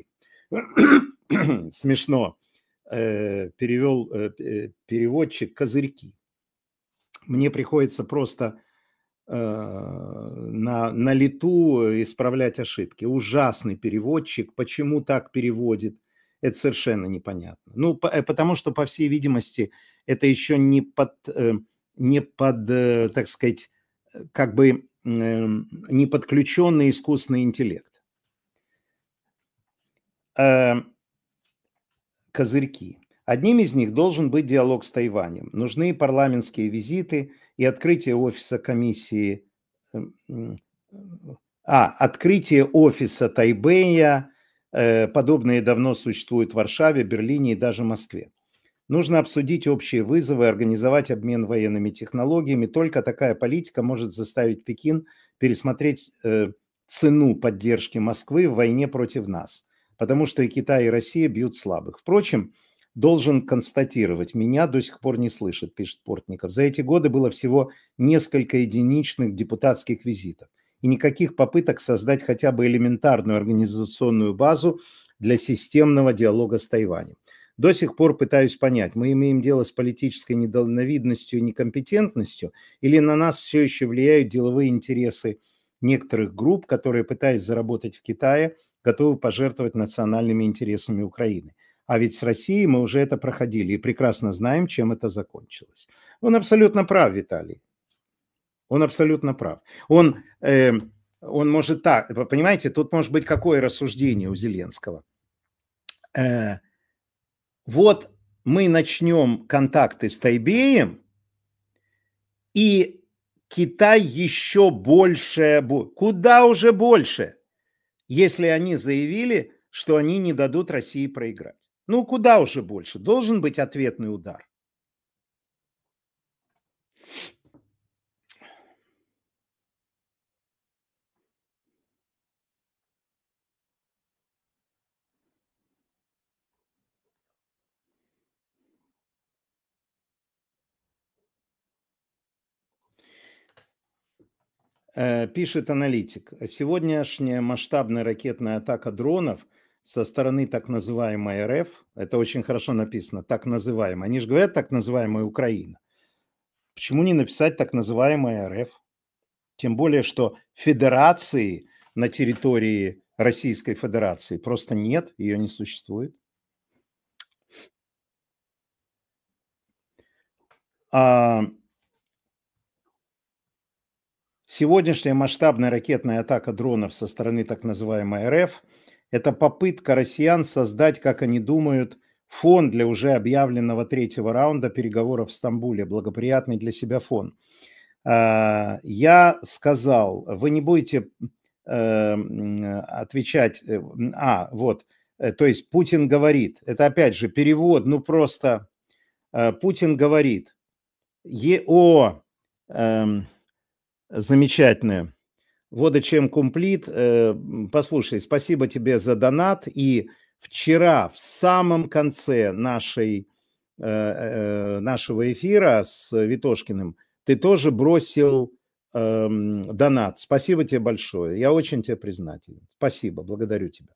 Смешно э, перевел э, переводчик козырьки. Мне приходится просто э, на, на лету исправлять ошибки. Ужасный переводчик. Почему так переводит? Это совершенно непонятно. Ну, по, потому что, по всей видимости, это еще не под... Э, не под, так сказать, как бы не подключенный искусственный интеллект. Козырьки. Одним из них должен быть диалог с Тайванем. Нужны парламентские визиты и открытие офиса комиссии... А, открытие офиса Тайбэя. Подобные давно существуют в Варшаве, Берлине и даже Москве. Нужно обсудить общие вызовы, организовать обмен военными технологиями. Только такая политика может заставить Пекин пересмотреть э, цену поддержки Москвы в войне против нас. Потому что и Китай, и Россия бьют слабых. Впрочем, должен констатировать, меня до сих пор не слышат, пишет Портников. За эти годы было всего несколько единичных депутатских визитов. И никаких попыток создать хотя бы элементарную организационную базу для системного диалога с Тайванем. До сих пор пытаюсь понять, мы имеем дело с политической недальновидностью и некомпетентностью, или на нас все еще влияют деловые интересы некоторых групп, которые, пытаясь заработать в Китае, готовы пожертвовать национальными интересами Украины. А ведь с Россией мы уже это проходили и прекрасно знаем, чем это закончилось. Он абсолютно прав, Виталий. Он абсолютно прав. Он, э, он может так, понимаете, тут может быть какое рассуждение у Зеленского. Э, Вот мы начнем контакты с Тайбэем, и Китай еще больше будет. Куда уже больше, если они заявили, что они не дадут России проиграть? Ну, куда уже больше? Должен быть ответный удар. Пишет аналитик. Сегодняшняя масштабная ракетная атака дронов со стороны так называемой РФ, это очень хорошо написано, так называемая. Они же говорят так называемая Украина. Почему не написать так называемая РФ? Тем более, что федерации на территории Российской Федерации просто нет, ее не существует. А сегодняшняя масштабная ракетная атака дронов со стороны так называемой РФ – это попытка россиян создать, как они думают, фон для уже объявленного третьего раунда переговоров в Стамбуле, благоприятный для себя фон. Я сказал, вы не будете отвечать, а, вот, то есть Путин говорит, это опять же перевод, ну просто Путин говорит, е, о, эм, замечательное, вот чем комплит, э, послушай, спасибо тебе за донат, и вчера в самом конце нашей, э, э, нашего эфира с Витошкиным ты тоже бросил э, донат. Спасибо тебе большое. Я очень тебе признателен. Спасибо, благодарю тебя.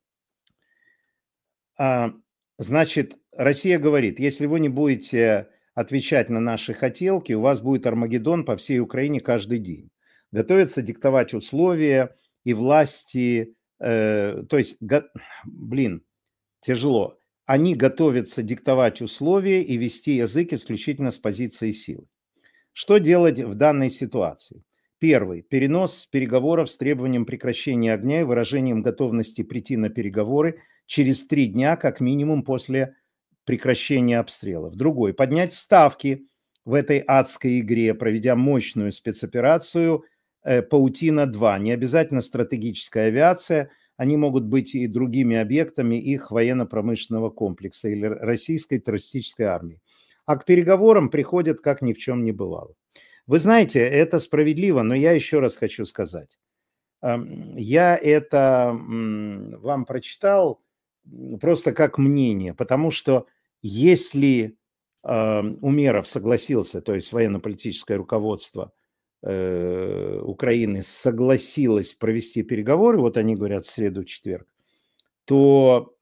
А, значит, Россия говорит, если вы не будете отвечать на наши хотелки, у вас будет Армагеддон по всей Украине каждый день. Готовятся диктовать условия и власти, э, то есть, го, блин, тяжело. Они готовятся диктовать условия и вести язык исключительно с позиции силы. Что делать в данной ситуации? Первый. Перенос переговоров с требованием прекращения огня и выражением готовности прийти на переговоры через три дня, как минимум, после прекращения обстрелов. Другой. Поднять ставки в этой адской игре, проведя мощную спецоперацию э, «Паутина-два». Не обязательно стратегическая авиация, они могут быть и другими объектами их военно-промышленного комплекса или российской террористической армии. А к переговорам приходят, как ни в чем не бывало. Вы знаете, это справедливо, но я еще раз хочу сказать. Ам, я это, м, вам прочитал, м, просто как мнение, потому что если, ам, Умеров согласился, то есть военно-политическое руководство, э, Украины согласилось провести переговоры, вот они говорят в среду, четверг, то,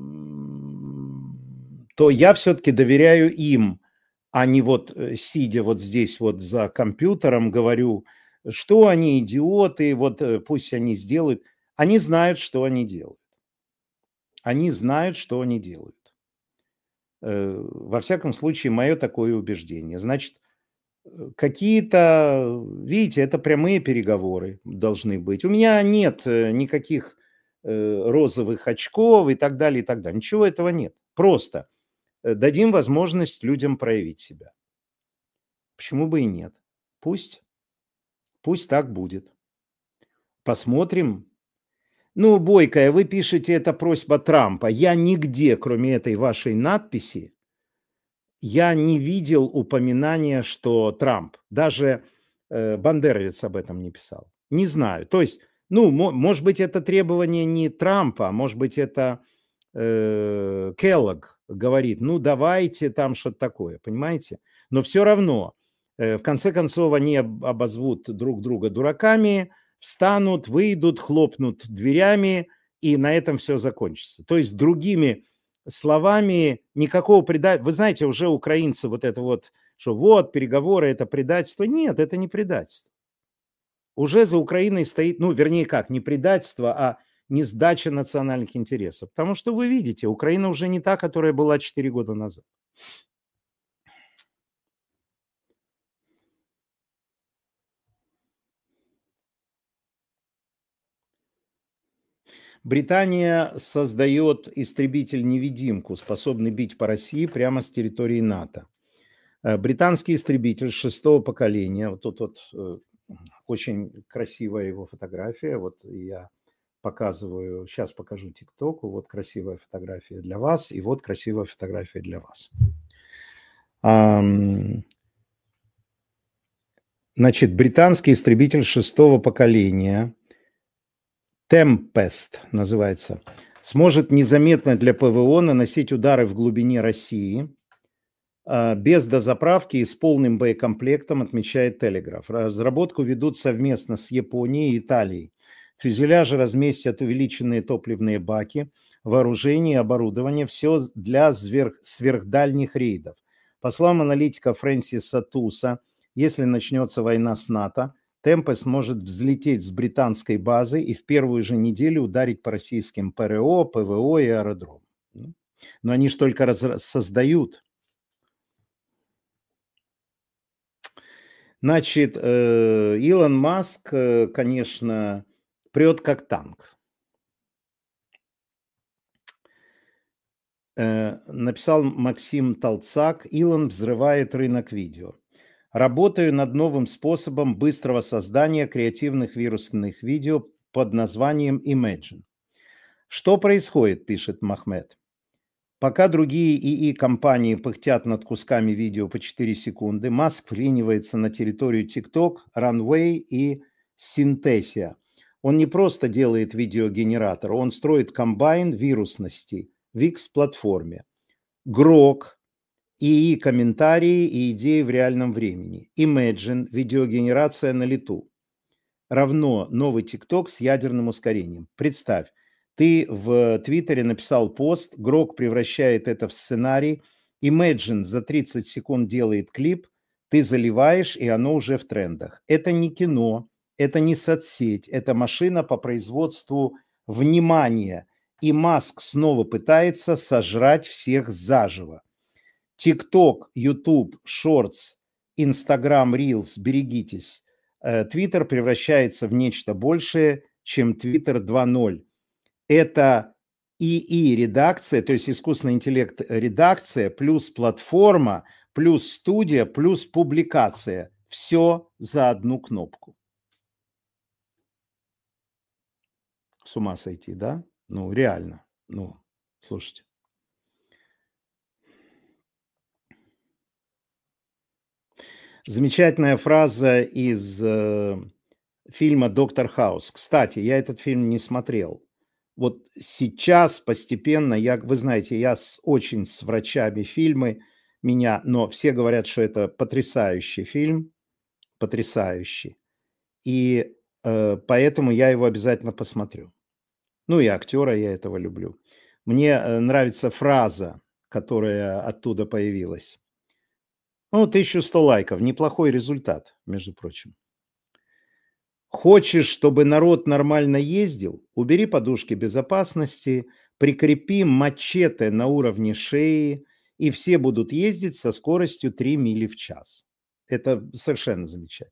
м, то я все-таки доверяю им, а не вот э, сидя вот здесь вот за компьютером говорю, что они идиоты, вот э, пусть они сделают. Они знают, что они делают. Они знают, что они делают. Э, Во всяком случае, мое такое убеждение. Значит, э, какие-то, видите, это прямые переговоры должны быть. У меня нет э, никаких э, розовых очков и так далее, и так далее. Ничего этого нет. Просто э, дадим возможность людям проявить себя. Почему бы и нет? Пусть, пусть так будет. Посмотрим. Ну, Бойкая, вы пишете, это просьба Трампа. Я нигде, кроме этой вашей надписи, я не видел упоминания, что Трамп. Даже э, Бандеровец об этом не писал. Не знаю. То есть, ну, мо- может быть, это требование не Трампа, а может быть, это э, Келлог говорит, ну, давайте там что-то такое, понимаете? Но все равно, э, в конце концов, они об- обозвут друг друга дураками, встанут, выйдут, хлопнут дверями, и на этом все закончится. То есть, другими словами, никакого предательства. Вы знаете, уже украинцы вот это вот, что вот переговоры – это предательство. Нет, это не предательство. Уже за Украиной стоит, ну, вернее как, не предательство, а не сдача национальных интересов. Потому что вы видите, Украина уже не та, которая была четыре года назад. Британия создает истребитель-невидимку, способный бить по России прямо с территории НАТО. Э, Британский истребитель шестого поколения, вот тут вот э, очень красивая его фотография, вот я показываю, сейчас покажу ТикТоку, вот красивая фотография для вас, и вот красивая фотография для вас. Ам, Значит, британский истребитель шестого поколения, Tempest называется, сможет незаметно для ПВО наносить удары в глубине России, а, без дозаправки и с полным боекомплектом, отмечает Телеграф. Разработку ведут совместно с Японией и Италией. В фюзеляже разместят увеличенные топливные баки, вооружение и оборудование, все для сверх, сверхдальних рейдов. По словам аналитика Фрэнсиса Туса, если начнется война с НАТО, Темпес может взлететь с британской базы и в первую же неделю ударить по российским ПРО, ПВО и аэродромам. Но они же только раз, создают. Значит, э, Илон Маск, э, конечно, прет как танк. Э, Написал Максим Толцак, Илон взрывает рынок видео. Работаю над новым способом быстрого создания креативных вирусных видео под названием Imagine. Что происходит, пишет Махмед. Пока другие ИИ-компании пыхтят над кусками видео по четыре секунды, Маск вклинивается на территорию TikTok, Runway и Synthesia. Он не просто делает видеогенератор, он строит комбайн вирусности в X-платформе. Грок, ИИ-комментарии и идеи в реальном времени. Imagine, видеогенерация на лету. Равно новый TikTok с ядерным ускорением. Представь, ты в Твиттере написал пост, Грок превращает это в сценарий, Imagine за тридцать секунд делает клип, ты заливаешь, и оно уже в трендах. Это не кино, это не соцсеть, это машина по производству внимания. И Маск снова пытается сожрать всех заживо. ТикТок, Ютуб, Шортс, Инстаграм, Рилс, берегитесь. Твиттер превращается в нечто большее, чем Твиттер два ноль. Это ИИ-редакция, то есть искусственный интеллект редакция, плюс платформа, плюс студия, плюс публикация. Все за одну кнопку. С ума сойти, да? Ну, реально. Ну, слушайте. Замечательная фраза из э, фильма «Доктор Хаус». Кстати, я этот фильм не смотрел. Вот сейчас постепенно, я, вы знаете, я с, очень с врачами фильмы меня, но все говорят, что это потрясающий фильм, потрясающий. И э, поэтому я его обязательно посмотрю. Ну и актера я этого люблю. Мне э, нравится фраза, которая оттуда появилась. Ну, тысяча сто лайков. Неплохой результат, между прочим. Хочешь, чтобы народ нормально ездил? Убери подушки безопасности, прикрепи мачете на уровне шеи, и все будут ездить со скоростью три мили в час. Это совершенно замечательно.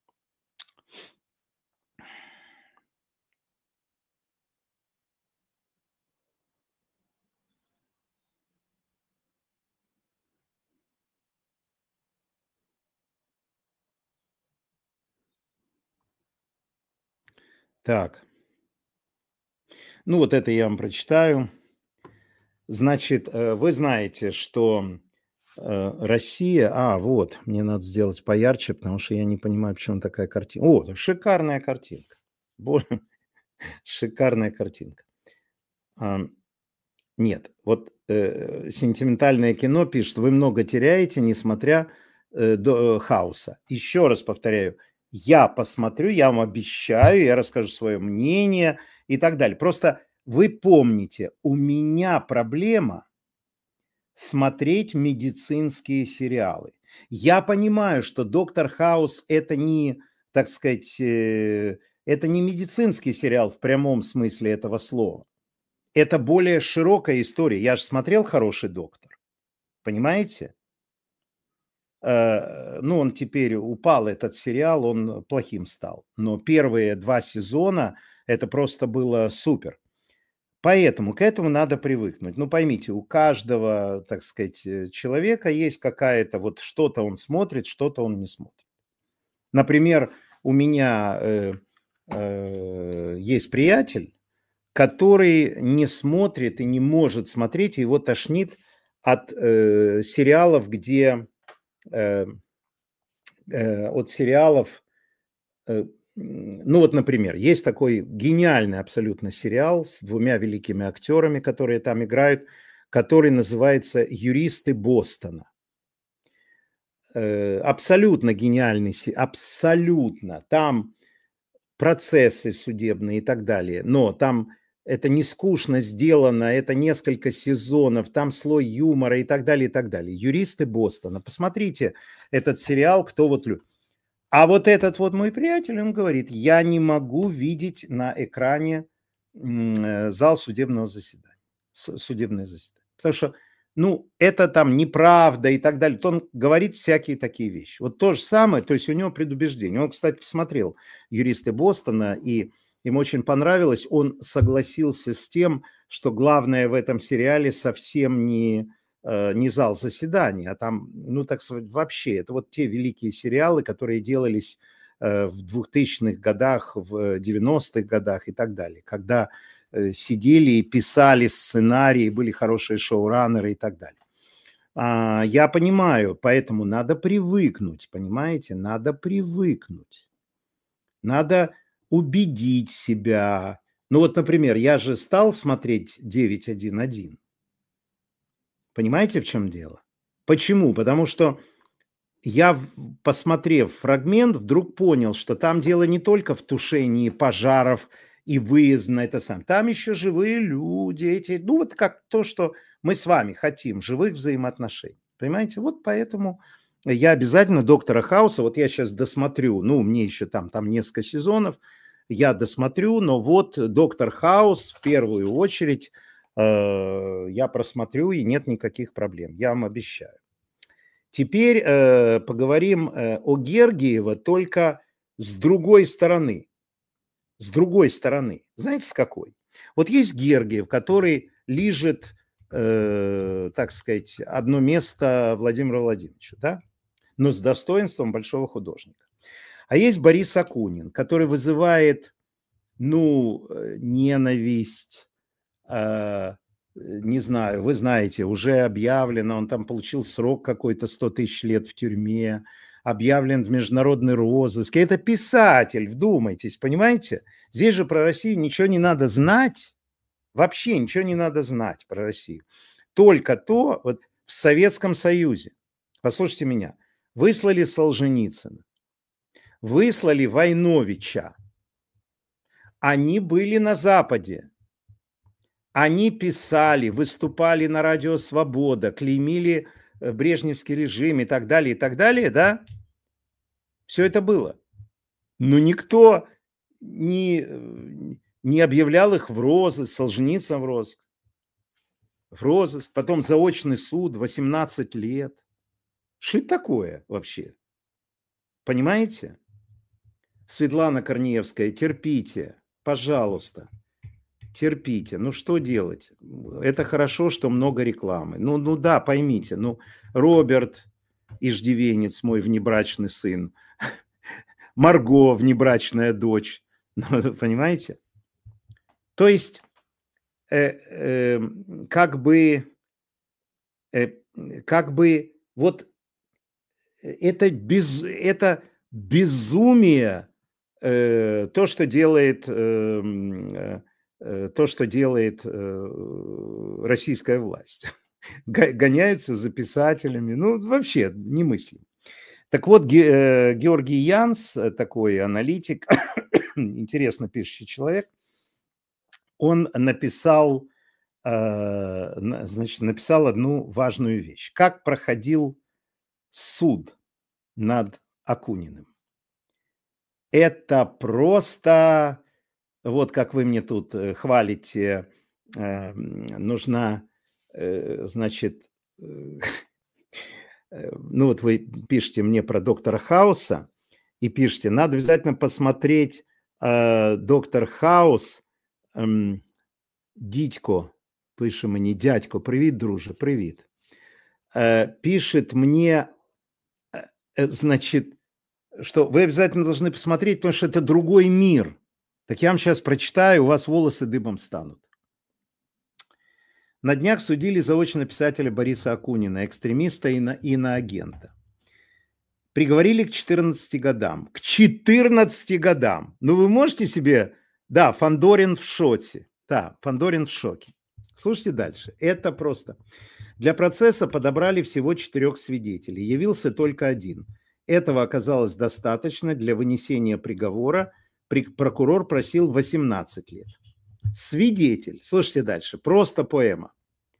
Так, ну вот это я вам прочитаю. Значит, э, вы знаете, что э, Россия... А, вот, мне надо сделать поярче, потому что я не понимаю, почему такая картинка. О, шикарная картинка. Боже, шикарная картинка. А, нет, вот э, сентиментальное кино пишет, вы много теряете, несмотря э, до э, хаоса. Еще раз повторяю, я посмотрю, я вам обещаю, я расскажу свое мнение и так далее. Просто вы помните, у меня проблема смотреть медицинские сериалы. Я понимаю, что «Доктор Хаус» это не, так сказать, э, это не медицинский сериал в прямом смысле этого слова. Это более широкая история. Я же смотрел «Хороший доктор», понимаете? Э, ну, он теперь упал, этот сериал, он плохим стал. Но первые два сезона это просто было супер. Поэтому к этому надо привыкнуть. Ну, поймите, у каждого, так сказать, э, человека есть какая-то вот что-то он смотрит, что-то он не смотрит. Например, у меня э, э, есть приятель, который не смотрит и не может смотреть, и его тошнит от э, сериалов, где э, э, от сериалов, э, ну вот, например, есть такой гениальный абсолютно сериал с двумя великими актерами, которые там играют, который называется «Юристы Бостона». Э, абсолютно гениальный, абсолютно. Там процессы судебные и так далее. Но там это не скучно сделано, это несколько сезонов, там слой юмора и так далее, и так далее. «Юристы Бостона». Посмотрите этот сериал, кто вот любит. А вот этот вот мой приятель, он говорит, я не могу видеть на экране э, зал судебного заседания, судебное заседание. Потому что, ну, это там неправда и так далее. То он говорит всякие такие вещи. Вот то же самое, то есть у него предубеждение. Он, кстати, посмотрел «Юристы Бостона», и ему очень понравилось. Он согласился с тем, что главное в этом сериале совсем не не зал заседаний, а там, ну, так сказать, вообще, это вот те великие сериалы, которые делались в двухтысячных годах, в девяностых годах и так далее, когда сидели и писали сценарии, были хорошие шоураннеры и так далее. А, я понимаю, поэтому надо привыкнуть, понимаете, надо привыкнуть. Надо убедить себя. Ну вот, например, я же стал смотреть девять один один. Понимаете, в чем дело? Почему? Потому что я, посмотрев фрагмент, вдруг понял, что там дело не только в тушении пожаров и выезд на это сам. Там еще живые люди, эти, ну вот как то, что мы с вами хотим, живых взаимоотношений. Понимаете? Вот поэтому я обязательно «Доктора Хауса», вот я сейчас досмотрю, ну, мне еще там, там несколько сезонов, я досмотрю, но вот «Доктор Хаус» в первую очередь э, я просмотрю, и нет никаких проблем, я вам обещаю. Теперь э, поговорим э, о Гергиева, только с другой стороны. С другой стороны. Знаете, с какой? Вот есть Гергиев, который лижет, э, так сказать, одно место Владимиру Владимировичу, да? Но с достоинством большого художника. А есть Борис Акунин, который вызывает, ну, ненависть, э, не знаю, вы знаете, уже объявлено, он там получил срок какой-то, сто тысяч лет в тюрьме, объявлен в международный розыск. Это писатель, вдумайтесь, понимаете? Здесь же про Россию ничего не надо знать, вообще ничего не надо знать про Россию. Только то, вот в Советском Союзе, послушайте меня, выслали Солженицына, выслали Войновича, они были на Западе. Они писали, выступали на Радио Свобода, клеймили брежневский режим и так далее, и так далее, да? Все это было. Но никто не, не объявлял их в розыск, Солженицына в розыск. В розыск, потом заочный суд, восемнадцать лет. Что это такое вообще? Понимаете? Светлана Корнеевская, терпите, пожалуйста. Терпите. Ну, что делать? Это хорошо, что много рекламы. Ну, ну да, поймите. Ну, Роберт Иждивенец, мой внебрачный сын. Марго, внебрачная дочь. Ну, понимаете? То есть, э, э, как бы, э, как бы, вот это, без, это безумие, э, то, что делает... Э, то, что делает российская власть. Гоняются за писателями. Ну, вообще немыслимо. Так вот, Георгий Янс, такой аналитик, интересно пишущий человек, он написал, значит, написал одну важную вещь. Как проходил суд над Акуниным? Это просто... Вот как вы мне тут хвалите, нужна, значит, ну вот вы пишете мне про доктора Хауса и пишете, надо обязательно посмотреть доктор Хаус, дідько, пише мені, дядько, привіт, друже, привіт. Пишет мне, значит, что вы обязательно должны посмотреть, потому что это другой мир. Так я вам сейчас прочитаю, у вас волосы дыбом станут. На днях судили заочно писателя Бориса Акунина, экстремиста и иноагента. Приговорили к четырнадцати годам. К четырнадцати годам. Ну, вы можете себе... Да, Фандорин в шоке. Да, Фандорин в шоке. Слушайте дальше. Это просто. Для процесса подобрали всего четырех свидетелей. Явился только один. Этого оказалось достаточно для вынесения приговора. Прокурор просил восемнадцать лет. Свидетель, слушайте дальше, просто поэма.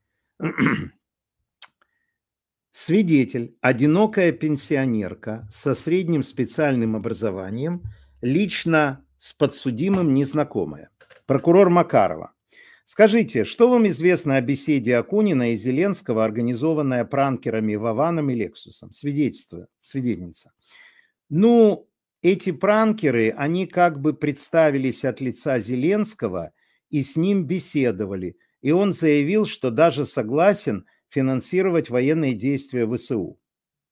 Свидетель, одинокая пенсионерка со средним специальным образованием, лично с подсудимым незнакомая. Прокурор Макарова. Скажите, что вам известно о беседе Акунина и Зеленского, организованная пранкерами Вованом и Лексусом? Свидетельство, свидетельница. Ну, эти пранкеры, они как бы представились от лица Зеленского и с ним беседовали. И он заявил, что даже согласен финансировать военные действия ВСУ.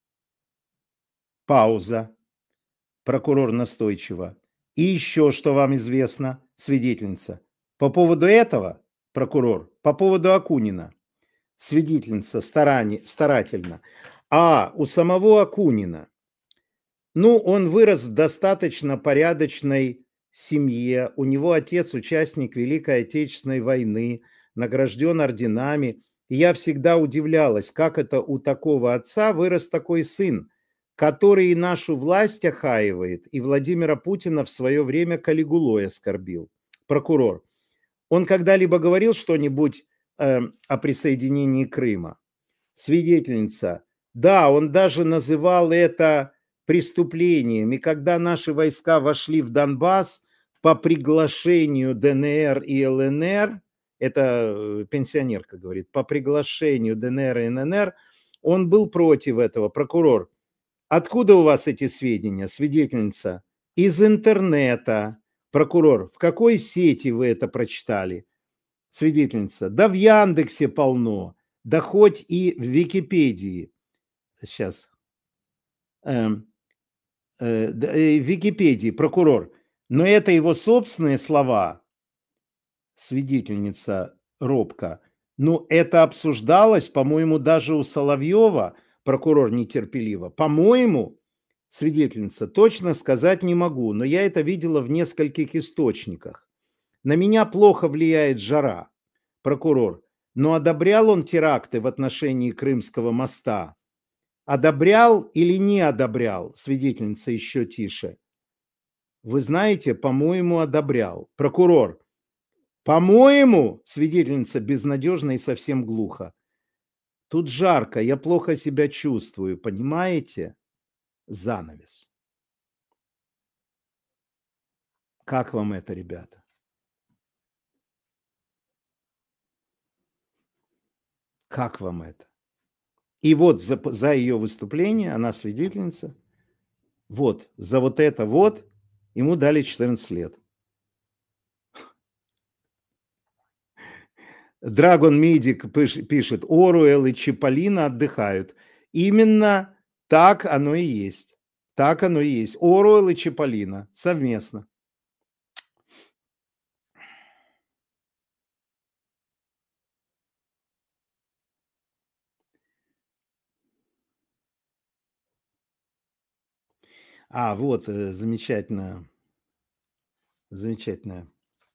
Пауза. Прокурор настойчиво. И еще что вам известно, свидетельница? По поводу этого, прокурор, по поводу Акунина. Свидетельница старани, старательно. А у самого Акунина, ну, он вырос в достаточно порядочной семье. У него отец участник Великой Отечественной войны, награжден орденами. И я всегда удивлялась, как это у такого отца вырос такой сын, который и нашу власть охаивает, и Владимира Путина в свое время Калигулой оскорбил. Прокурор. Он когда-либо говорил что-нибудь э, о присоединении Крыма? Свидетельница. Да, он даже называл это преступлением. И когда наши войска вошли в Донбасс по приглашению ДНР и ЛНР, это пенсионерка говорит, по приглашению ДНР и ЛНР, он был против этого. Прокурор. Откуда у вас эти сведения? Свидетельница. Из интернета. Прокурор. В какой сети вы это прочитали? Свидетельница. Да в Яндексе полно. Да хоть и в Википедии. Сейчас. Эм, э, э, в Википедии. Прокурор. Но это его собственные слова. Свидетельница робко. Ну, это обсуждалось, по-моему, даже у Соловьева. Прокурор нетерпеливо. По-моему, Свидетельница. Точно сказать не могу, но я это видела в нескольких источниках. На меня плохо влияет жара. Прокурор. Но одобрял он теракты в отношении Крымского моста? Одобрял или не одобрял? Свидетельница еще тише. Вы знаете, по-моему, одобрял. Прокурор. По-моему, свидетельница безнадежно и совсем глухо. Тут жарко, я плохо себя чувствую, понимаете? Занавес. Как вам это, ребята? Как вам это? И вот за, за ее выступление, она свидетельница, вот, за вот это вот ему дали четырнадцать лет. Драгон Мидик пишет, Оруэлл и Чиполлино отдыхают. Именно так оно и есть. Так оно и есть. Оруэлл и Чиполлино совместно. А, вот, замечательно. Замечательно.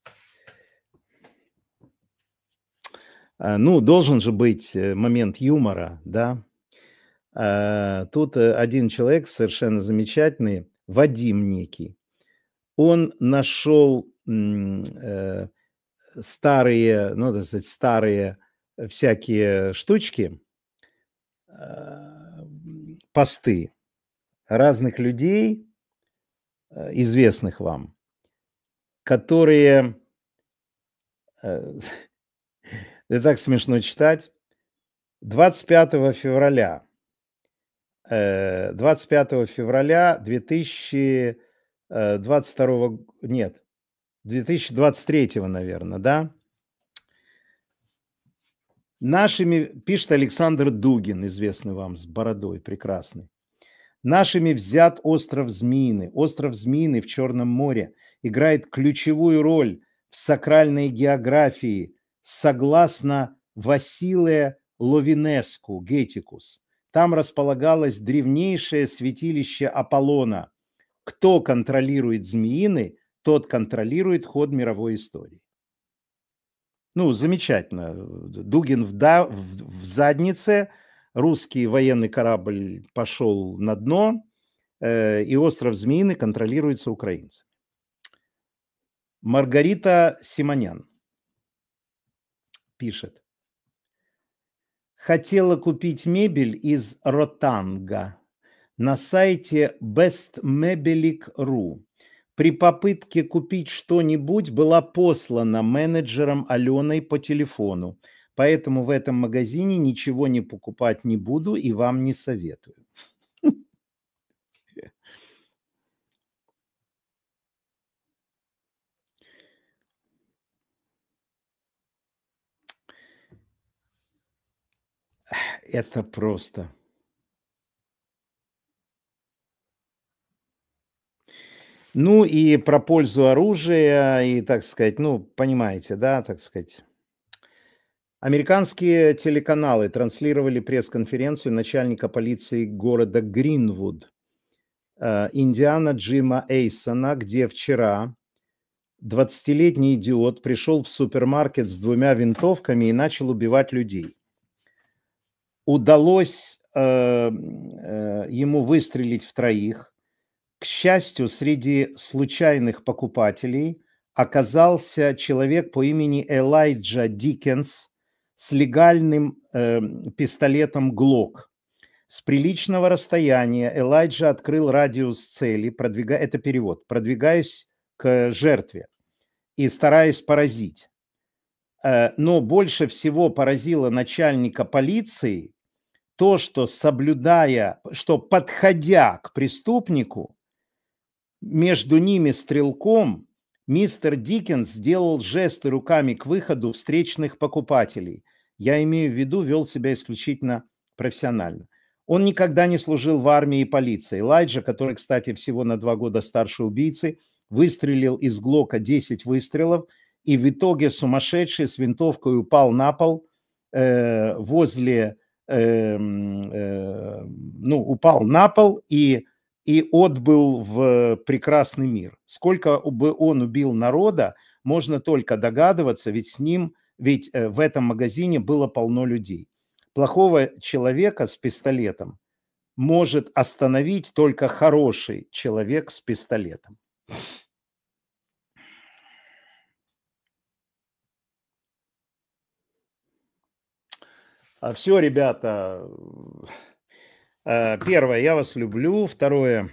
Ну, должен же быть момент юмора, да. Тут один человек совершенно замечательный, Вадим некий. Он нашел старые, ну, так сказать, старые всякие штучки, посты разных людей, известных вам, которые... Это так смешно читать. двадцать пятого февраля, двадцать пятого февраля две тысячи двадцать второго, нет, две тысячи двадцать третьего, наверное, да? Нашими, пишет Александр Дугин, известный вам, с бородой прекрасный. Нашими взят остров Змеиный. Остров Змеиный в Черном море играет ключевую роль в сакральной географии, согласно Василия Ловинеску, Гетикус. Там располагалось древнейшее святилище Аполлона. Кто контролирует Змеиный, тот контролирует ход мировой истории. Ну, замечательно. Дугин в, да, в, в заднице, русский военный корабль пошел на дно, э, и остров Змеиный контролируется украинцами. Маргарита Симонян пишет. Хотела купить мебель из Ротанга на сайте бест мебелик точка ру. При попытке купить что-нибудь была послана менеджером Аленой по телефону. Поэтому в этом магазине ничего не покупать не буду и вам не советую. Это просто... Ну и про пользу оружия, и, так сказать, ну, понимаете, да, так сказать. Американские телеканалы транслировали пресс-конференцию начальника полиции города Гринвуд, Индиана, Джима Эйсона, где вчера двадцатилетний идиот пришел в супермаркет с двумя винтовками и начал убивать людей. Удалось э, э, ему выстрелить в троих. К счастью, среди случайных покупателей оказался человек по имени Элайджа Диккенс с легальным э, пистолетом Glock. С приличного расстояния Элайджа открыл радиус цели, продвига... это перевод, продвигаясь к жертве и стараясь поразить. Э, но больше всего поразило начальника полиции то, что соблюдая, что подходя к преступнику, между ними стрелком мистер Диккенс сделал жесты руками к выходу встречных покупателей. Я имею в виду, вел себя исключительно профессионально. Он никогда не служил в армии и полиции. Элайджа, который, кстати, всего на два года старше убийцы, выстрелил из Глока десять выстрелов, и в итоге сумасшедший с винтовкой упал на пол э, возле, э, э, ну, упал на пол и и отбыл в прекрасный мир. Сколько бы он убил народа, можно только догадываться, ведь с ним, ведь в этом магазине было полно людей. Плохого человека с пистолетом может остановить только хороший человек с пистолетом. Все, ребята. Первое, я вас люблю. Второе,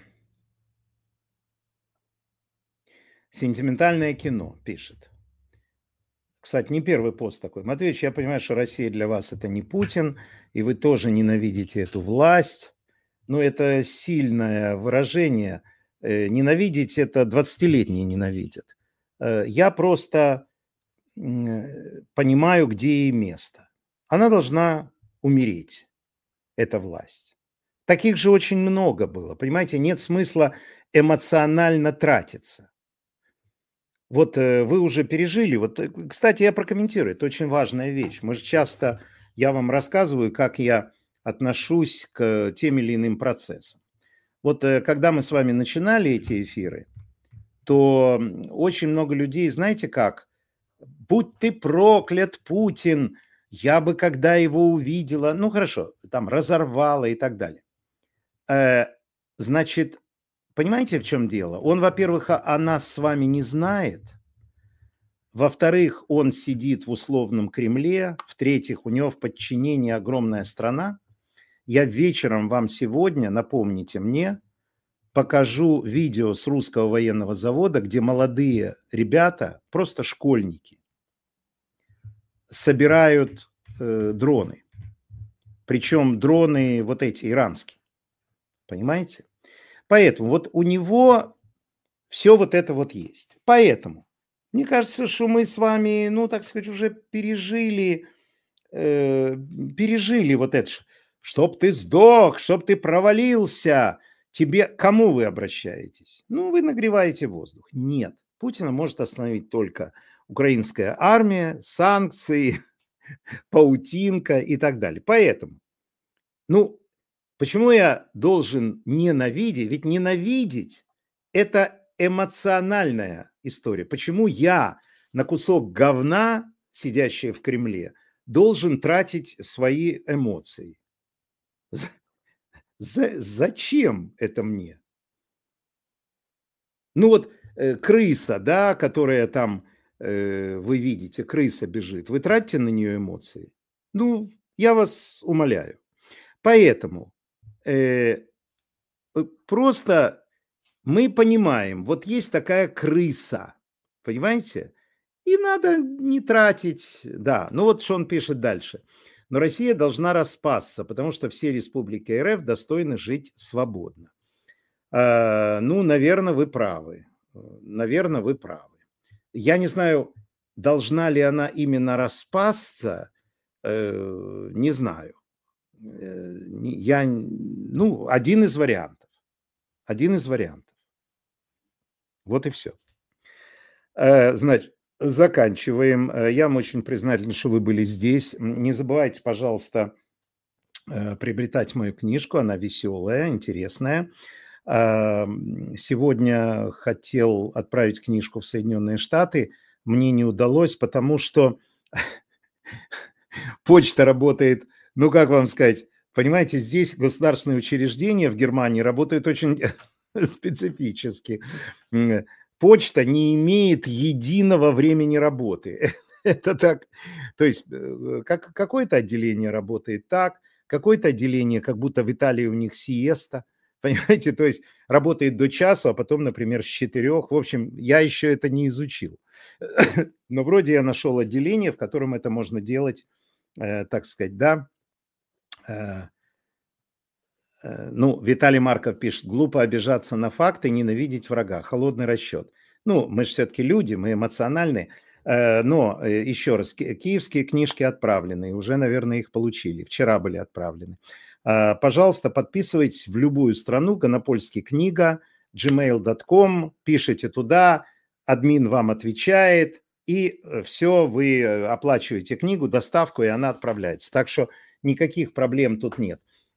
сентиментальное кино, пишет. Кстати, не первый пост такой. Матвеевич, я понимаю, что Россия для вас это не Путин, и вы тоже ненавидите эту власть. Но это сильное выражение. Ненавидеть – это двадцатилетние ненавидят. Я просто понимаю, где ей место. Она должна умереть, эта власть. Таких же очень много было. Понимаете, нет смысла эмоционально тратиться. Вот э, вы уже пережили. Вот, кстати, я прокомментирую. Это очень важная вещь. Мы же часто, я вам рассказываю, как я отношусь к тем или иным процессам. Вот э, когда мы с вами начинали эти эфиры, то очень много людей, знаете как, будь ты проклят, Путин, я бы, когда его увидела, ну хорошо, там разорвала и так далее. Э, значит, понимаете, в чем дело? Он, во-первых, о нас с вами не знает. Во-вторых, он сидит в условном Кремле. В-третьих, у него в подчинении огромная страна. Я вечером вам сегодня, напомните мне, покажу видео с русского военного завода, где молодые ребята, просто школьники, собирают э, дроны. Причем дроны вот эти иранские. Понимаете? Поэтому вот у него все вот это вот есть. Поэтому мне кажется, что мы с вами, ну, так сказать, уже пережили, э, пережили вот это. Чтоб ты сдох, чтоб ты провалился. Тебе, кому вы обращаетесь? Ну, вы нагреваете воздух. Нет. Путина может остановить только украинская армия, санкции, паутинка и так далее. Поэтому, ну, почему я должен ненавидеть? Ведь ненавидеть – это эмоциональная история. Почему я на кусок говна, сидящий в Кремле, должен тратить свои эмоции? За, зачем это мне? Ну вот э, крыса, да, которая там, э, вы видите, крыса бежит. Вы тратите на нее эмоции? Ну, я вас умоляю. Поэтому э, просто мы понимаем, вот есть такая крыса, понимаете? И надо не тратить, да. Ну вот что он пишет дальше. Но Россия должна распасться, потому что все республики РФ достойны жить свободно. А, ну, наверное, вы правы. Наверное, вы правы. Я не знаю, должна ли она именно распасться, э, не знаю. Я, ну, один из вариантов. Один из вариантов. Вот и все. Значит, заканчиваем. Я вам очень признателен, что вы были здесь. Не забывайте, пожалуйста, приобретать мою книжку. Она веселая, интересная. Сегодня хотел отправить книжку в Соединенные Штаты. Мне не удалось, потому что почта работает, ну, как вам сказать, понимаете, здесь государственные учреждения в Германии работают очень специфически. Почта не имеет единого времени работы. Это так. То есть как, какое-то отделение работает так, какое-то отделение, как будто в Италии у них сиеста. Понимаете, то есть работает до часу, а потом, например, с четырех. В общем, я еще это не изучил. Но вроде я нашел отделение, в котором это можно делать, э, так сказать, да. Э, э, ну, Виталий Марков пишет, глупо обижаться на факты, ненавидеть врага. Холодный расчет. Ну, мы же все-таки люди, мы эмоциональные. Э, но, э, еще раз, ки- киевские книжки отправлены, уже, наверное, их получили. Вчера были отправлены. Пожалуйста, подписывайтесь в любую страну, Гонопольский книга, джимейл точка ком, пишите туда, админ вам отвечает, и все, вы оплачиваете книгу, доставку, и она отправляется. Так что никаких проблем тут нет.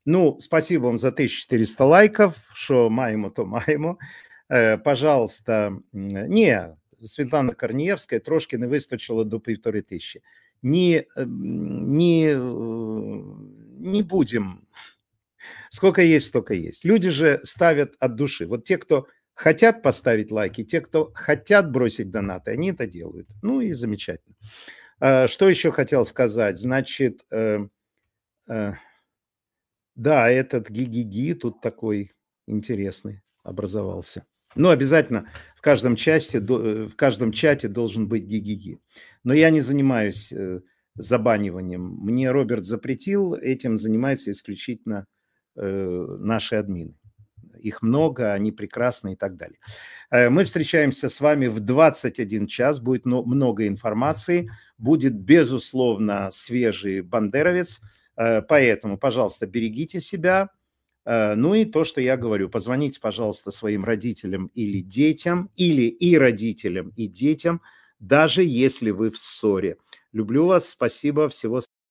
Ну, спасибо вам за тисячу четыреста лайков. Що маємо, то маємо. Е, Пожалуйста, м, ні, Світлана Корнієвська трошки не вистачило до півтори тисячі. Не, ем, не, э, не будем. Сколько есть, столько есть. Люди же ставят от души. Вот те, кто хотят поставить лайки, те, кто хотят бросить донаты, они это делают. Ну и замечательно. Э, Что еще хотел сказать? Значит, э, э, да, этот Гигиги тут такой интересный образовался. Ну, обязательно в каждом часе, до- э, в каждом чате должен быть Гигиги. Но я не занимаюсь э, забаниванием. Мне Роберт запретил, этим занимаются исключительно э, наши админы. Их много, они прекрасны и так далее. Э, Мы встречаемся с вами в двадцать один час, будет но- много информации, будет, безусловно, свежий бандеровец, Э, поэтому, пожалуйста, берегите себя. Э, Ну и то, что я говорю, позвоните, пожалуйста, своим родителям или детям, или и родителям, и детям, даже если вы в ссоре. Люблю вас, спасибо, всего